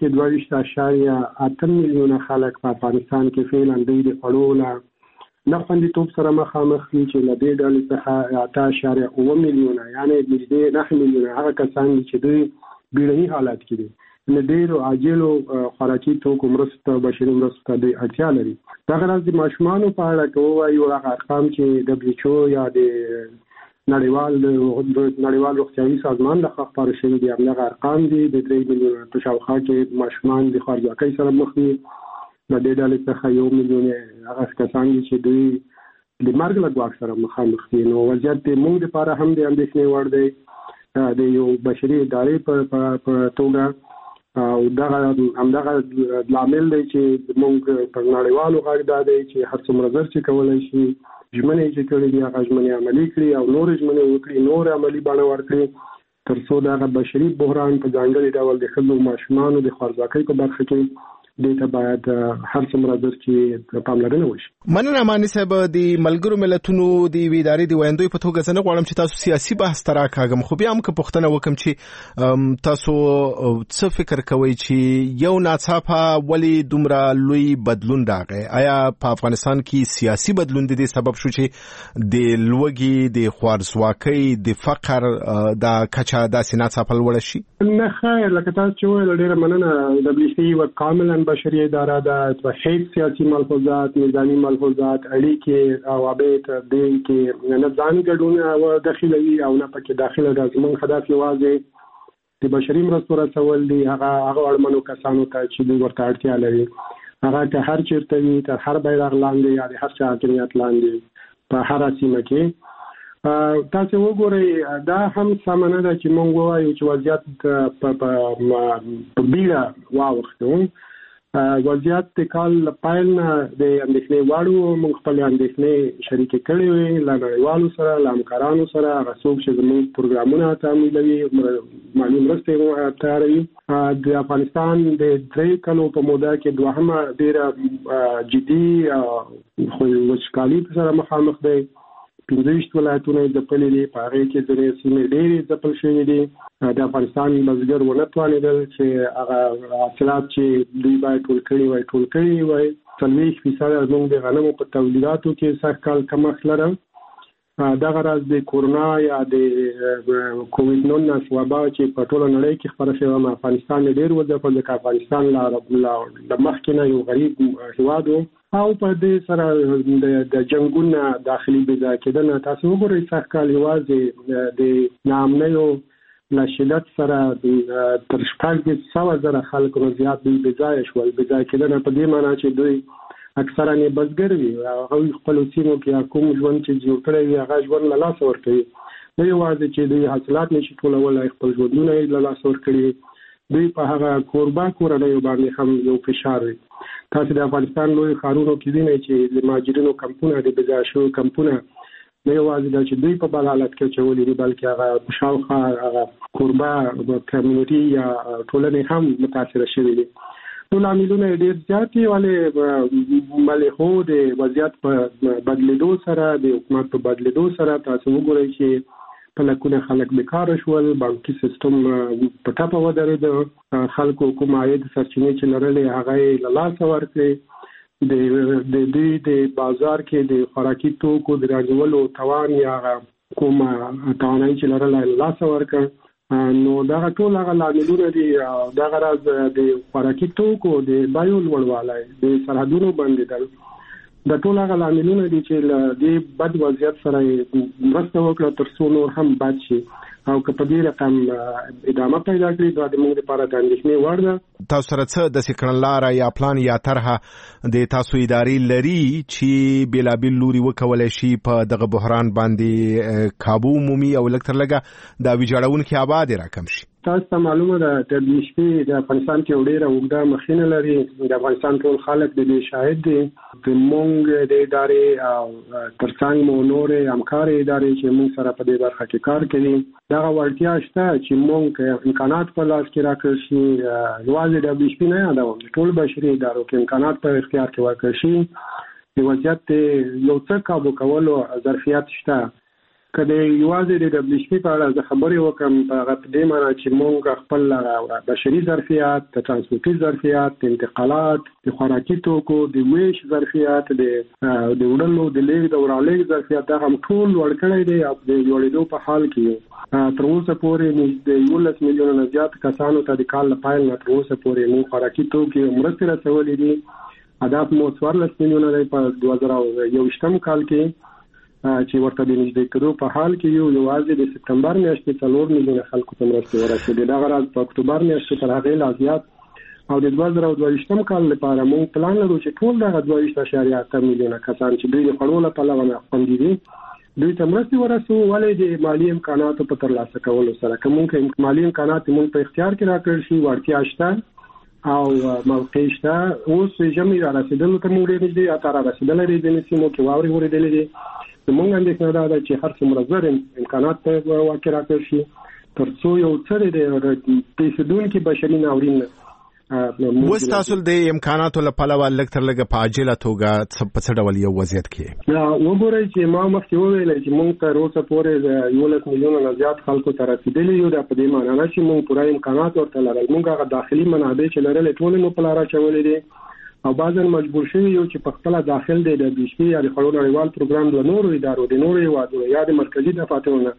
کې 2.8 میلیونه خلک په افغانستان کې فعلا د خوړو له نه خوندیتوب سره مخامخ دي چې له دې ډلې څخه 8.9 میلیونه یعنی نږدې 9 میلیونه هغه کسان چې دوی بیړني حالات کې دي نه ډېرو عاجلو خوراکي توکو مرستو بشري مرستو ته اړتیا لري. دغه راز د ماشومانو په اړه که ووایو هغه ارقام چې WHO یا د نړیوال روغتیايي سازمان لخوا خپاره شوي دي همدغه ارقام دي. د 3 میلیونه په شاوخوا کې ماشومان د خوارځواکۍ سره مخ دي. د دې ډلې څخه 1 میلیون هغه کسان دي چې دوی د مرګ له ګواښ سره مخامخ دي. نو وضعیت د موږ لپاره هم د اندېښنې وړ دی د یو بشري ادارې په توګه او همدغه لامل دی چې موږ په نړیوالو غږ دا دی چې هر څومره زر چې کولی شي ژمنې چې کړي دي هغه ژمنې عملي کړي او نور ژمنې وکړي نور عملي بڼه ورکړي تر څو دغه بشري بحران په ځانګړي ډول د ښځو ماشومانو د خوارځواکۍ په برخه کې دې ته باید هر څومره در چې پاملرنه وشي. مننه مانی صاحب. د ملګرو ملتونو د ادارې د ویاندوی په توګه زه نه غواړم چې تاسو سیاسي بحث ته راکاږم خو بیا هم که پوښتنه وکم چې تاسو څه فکر کوئ چې یو ناڅاپه ولې دومره لوی بدلون راغی؟ آیا په افغانستان کې سیاسي بدلون د دې سبب شو چې د لوږې د خوارځواکۍ د فقر د کچه داسې ناڅاپه لوړه شي؟ نه خیر، لکه تاسو چې وویل ډېره مننه. WFP یوه کاملا بشري اداره ده په هیڅ سیاسي ملحوظات نظامي ملحوظات اړیکې او ابیت دې کې نه ځان ګډون او داخلي او نه پکې داخله د زمون هدف یوازې د بشري مرستو رسول دي هغه اړمنو کسانو ته چې دوی ورته اړتیا لري هغه که هر چیرته وي تر هر بیرغ لاندې یا د هر چا حاکمیت لاندې په هر سیمه کې تاسو وګورئ دا هم سمانه ده چې مونږ وایو چې وضعیت په بیړه واوښتو. وضعیت د کال پایل نه د اندېښنې واړو موږ خپل اندېښنې شریکې کړې وې له نړیوالو سره له همکارانو سره هغه څوک چې زموږ پروګرامونه تعمیلوي مالي مرستې تیاروي. د افغانستان د 3 کلو په موده کې دوهمه ډېره جدي وچکالي سره مخامخ دی. 15 ولایتونه د ځپلي دي په هغې کې ځینې سیمې ډېرې ځپل شوي دي. د افغانستان بزګر ونه توانېدل چې هغه حاصلات چې دوی باید ټول کړي وای 40% زموږ د غنمو په تولیداتو کې سږ کال کمښت لري. دغه راز د کورونا یا د کووډ-19 وبا چې په ټوله نړۍ کې خپره شوې افغانستان ډېر وځپل ځکه افغانستان له مخکې نه یو غریب هېواد و او په دې سره د جنګونو داخلي بېځایه کېدنه تاسو وګورئ سږ کال یوازې د ناامنیو له شدت سره تر 100,000 خلکو نه زیات دوی بېځایه شول. بېځایه کېدنه په دې معنی چې دوی اکثرا یې بزګر وي هغوی خپلو سیمو کې کوم ژوند چې جوړ کړی وي هغه ژوند له لاسه ورکوي. نه یوازې چې دوی حاصلات نشي ټولولی خپل ژوندونه یې له لاسه ورکړي دوی په هغه کوربه کورنیو باندې هم یو فشار وي. تاسو د افغانستان لوی ښارونو کې وینئ چې د مهاجرینو کمپونه د بېځایه شویو کمپونه نه یوازې دا چې دوی په بل حالت کې اچولي دي بلکې هغه شاوخوا هغه کوربه کمیونټي یا ټولنې هم متاثره شوي دي. ټول عاملونه ډېر زیات دي ولې ملحو د وضعیت په بدلېدو سره د حکومت په بدلېدو سره تاسو وګورئ چې په لکونه خلک بیکاره شول بانکي سیستم په ټپه ودرېده خلکو کوم عاید سرچینې چې لرلې هغه یې له لاسه ورکړې د بازار کې د خوراکي توکو د راجولو توان یا کومه توانایي چې لرله لاس ورکړ نو دا ټول هغه لاملونه دي دا غرض د خوراکي توکو د بیو لوړوالی د سرحدونو بندېدل د ټول هغه لاملونه دي چې د بد وضعیت سره مرسته وکړه تر څو نور هم بد شي او که په دې رقم ادامه پیدا کړي دا د موږ لپاره د اندېښنې وړ ده. تاسو سره څه د کړنلاره یا پلان یا طرحه د تاسو ادارې لري چې بېلابېل لوري وکولی شي په دغه بحران باندې کابو مومي او لږ تر لږه د ویجاړونکي ابعاد یې راکم شي؟ تاسو ته معلومه ده د BHP د افغانستان کې ډېره اوږده مخینه لري. د افغانستان ټول خلک د دې شاهد دي. د موږ د ادارې او ترڅنګ مو نورې همکارې ادارې چې موږ سره په دې برخه کې کار کوي دغه وړتیا شته چې موږ امکانات په لاس کې راکړ شي. یوازې د BHP نه یادوم د ټول بشري ادارو کې امکانات په اختیار کې ورکړ شي. د وضعیت یو څه کابو کولو ظرفیت شته. کله یوازې د BHP په اړه زه خبرې وکم په دې معنی چې موږ خپل بشري ظرفیت، د ترانسپورتي ظرفیت، د انتقالات، د خوراکي توکو، د ویش ظرفیت، د وړلو د لیږد او رالېږد ظرفیت دا هم ټول لوړ کړی دی او د لوړېدو په حال کې یو. تر اوسه پورې د 11 میلیونه نه زیات کسانو ته د کال له پیل نه تر اوسه پورې موږ خوراکي توکي مرستې رسولې دي. هدف مو 14 میلیونه دی په 2021 کال کې چې ورته د نږدې کېدو په حال کې یوازې د سپتمبر میاشتې 4 میلیونه خلکو ته مرستې ورسېدې. دغه راز په اکتوبر میاشتې تر هغې لا زیات او د 2022 کال لپاره موږ پلان لرو چې ټول دغه 22.8 میلیونه کسان چې دوی د خوړو له پلوه نه خوندي دي دوی ته مرستې ورسوو. ولې د مالي امکاناتو په ترلاسه کولو سره که موږ مالي امکانات موږ په اختیار کې راکړل شي وړتیا شته او موقع شته. اوس ژمي را رسېدلو ته موږ ډېر نږدې اته را رسېدلی دی. ځینې سیمو کې واورې اورېدلې دي. زموږ اندېښنه دا ده چې هر څومره زر امکانات ته واقع راکړل شي تر څو یو څه د پیښېدونکي بشري ناورین اوس تاسو د امکاناتو له پلوه لږ تر لږه په عاجله توګه په څه ډول یو وضعیت کې وګورئ چې ما مخکې وویل چې موږ تر اوسه پورې د 11 میلیونه نه زیات خلکو ته رسېدلي یو. دا په دې معنی نه چې موږ پوره امکانات ورته لرل. موږ هغه داخلي منابع چې لرلې ټولې مو په لاره اچولې دي او بعضاً مجبور شوي یو چې په خپله داخل دی د BHP یا د خوړو نړیوال پروګرام له نورو ادارو د نورو هیوادونو یا د مرکزي دفاترو نه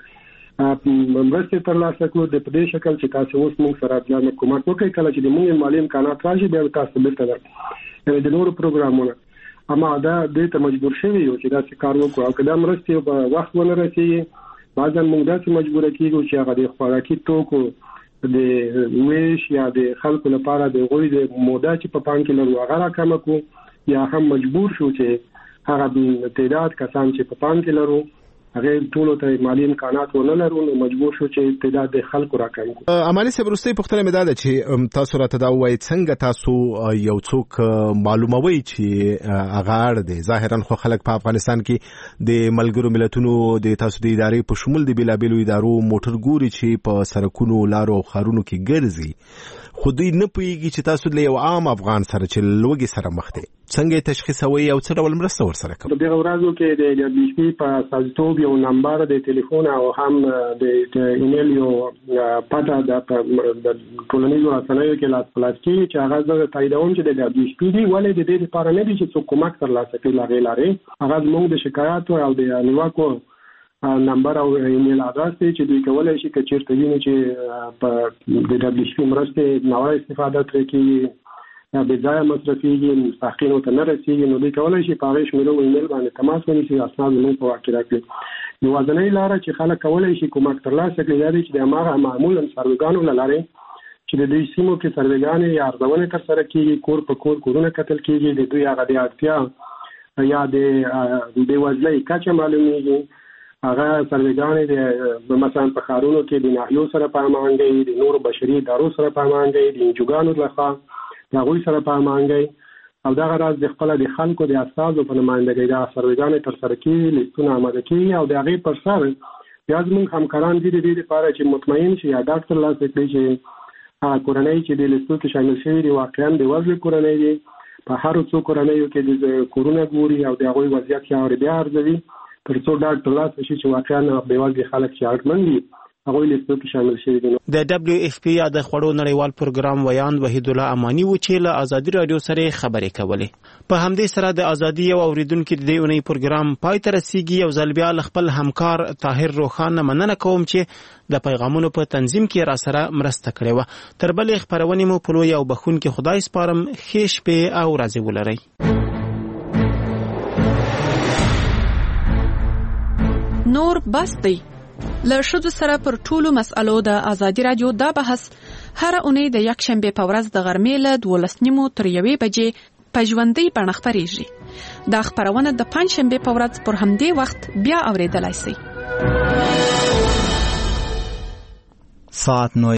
مرستې ترلاسه کړو د په دې شکل چې تاسو اوس موږ سره بیا کومک وکړئ. کله چې د موږ مالي امکانات راشي بیا تاسو بیرته درکړو د نورو پروګرامونو اما دا دې ته مجبور شوي یو چې داسې کار وکړو او که دا مرستې په وخت ونه رسېږي بعضاً موږ داسې مجبوره کېږو چې هغه د خوراکي توکو د ویش یا د خلکو لپاره د غوی د موده چې په پام کې لرو هغه راکمه کړو یا هم مجبور شو چې هغه تعداد کسان چې په پام کې لرو هغه ټولو ته مالي امکانات ونه لرو نو مجبور شو چې تعداد د خلکو راکم کړو. اماني صاحب وروستۍ پوښتنه مې دا ده چې تاسو راته دا ووایئ څنګه تاسو یو څوک معلوموئ چې هغه اړ دی. ظاهرا خو خلک په افغانستان کې د ملګرو ملتونو د تاسو د ادارې په شمول د بېلابېلو ادارو موټر ګوري چې په سړکونو لارو او ښارونو کې ګرځي خو دوی نه پوهېږي چې تاسو له یو عام افغان سره چې لوږې سره مخ دی څنګه یې تشخیصوئ او څه ډول مرسته ورسره کوئ؟ په دغه ورځو کې د BHP په استازیتوب یو نمبر د ټلیفون او هم د ایمیل یو پته د ټولنیزو رسنیو کې لاس کېږي چې هغه زه تاییدوم چې د BHP دي. ولې د دې لپاره نه دي چې څوک کومک ترلاسه کړي له هغې لارې هغه زموږ د شکایاتو او د نیوکو نمبر او ایمیل ادرس دی چې دوی کولی شي که چېرته ویني چې په د BHP مرستې ناوړه استفاده ترې کېږي یا بې ځایه مصرفېږي مستحقینو ته نه رسېږي نو دوی کولی شي په هغې شمېرو ایمیل باندې تماس ونیسي اسناد زموږ په واک کې راکړي. یوازینۍ لاره چې خلک کولی شي کومک ترلاسه کړي دا دی چې د هماغه معمولا سروېګانو له لارې چې د دوی سیمو کې سروېګانې یا ارزونې ترسره کېږي کور په کور کورونه کتل کېږي د دوی هغه د اړتیا یا د بېوزلۍ کچه معلومېږي. هغه سروېګانې د مثلا په ښارونو کې د ناحیو سره په هماهنګۍ د نورو بشري ادارو سره په هماهنګۍ د انجوګانو لخوا د هغوی سره په هماهنګۍ او دغه راز د خپله د خلکو د استازو په نمایندګۍ دا سروېګانې ترسره کېږي لیستونه اماده کېږي او د هغې پر سر بیا زموږ همکاران دي د دې لپاره چې مطمئن شي یا ډاډ ترلاسه کړي چې کورنۍ چې د لیستو کې شامل شوي دي واقعا د وزلې کورنۍ دي. په هرو څو کورنیو کې د کورونه ګوري او د هغوی وضعیت بیا ارزوي تر څو ډاډ ترلاسه شي چې واقعا بېوزلي خلک چې اړتمن دي هغه لیستو کې شامل شوي دي. د دبليو اف پی یا د خوړو نړیوال پروګرام ویاند وحید الله امانی و چې له ازادي رادیو سره خبرې کولې. په همدې سره د ازادي او اوریدونکو د دې اونۍ پروګرام پای ته رسیږي. یو ځل بیا خپل همکار طاهر روخان مننه کوم چې د پیغامونو په تنظیم کې را سره مرسته کړې و. تر بلې خبرونه مو په لوی او بخون کې خدای سپارم. ښه شپه او ورځې ولرئ. نور بس دی. له ښځو سره پر ټولو مسألو د ازادي رادیو دا بحث هر اونۍ د یک شنبه په ورځ د غرمې له 12:30 تر 1 بجې په ژوندۍ بڼه خپرېږي. دا خبرونه د پنځ شنبه په ورځ پر همدې وخت بیا اوریدلای شئ. ساعت 9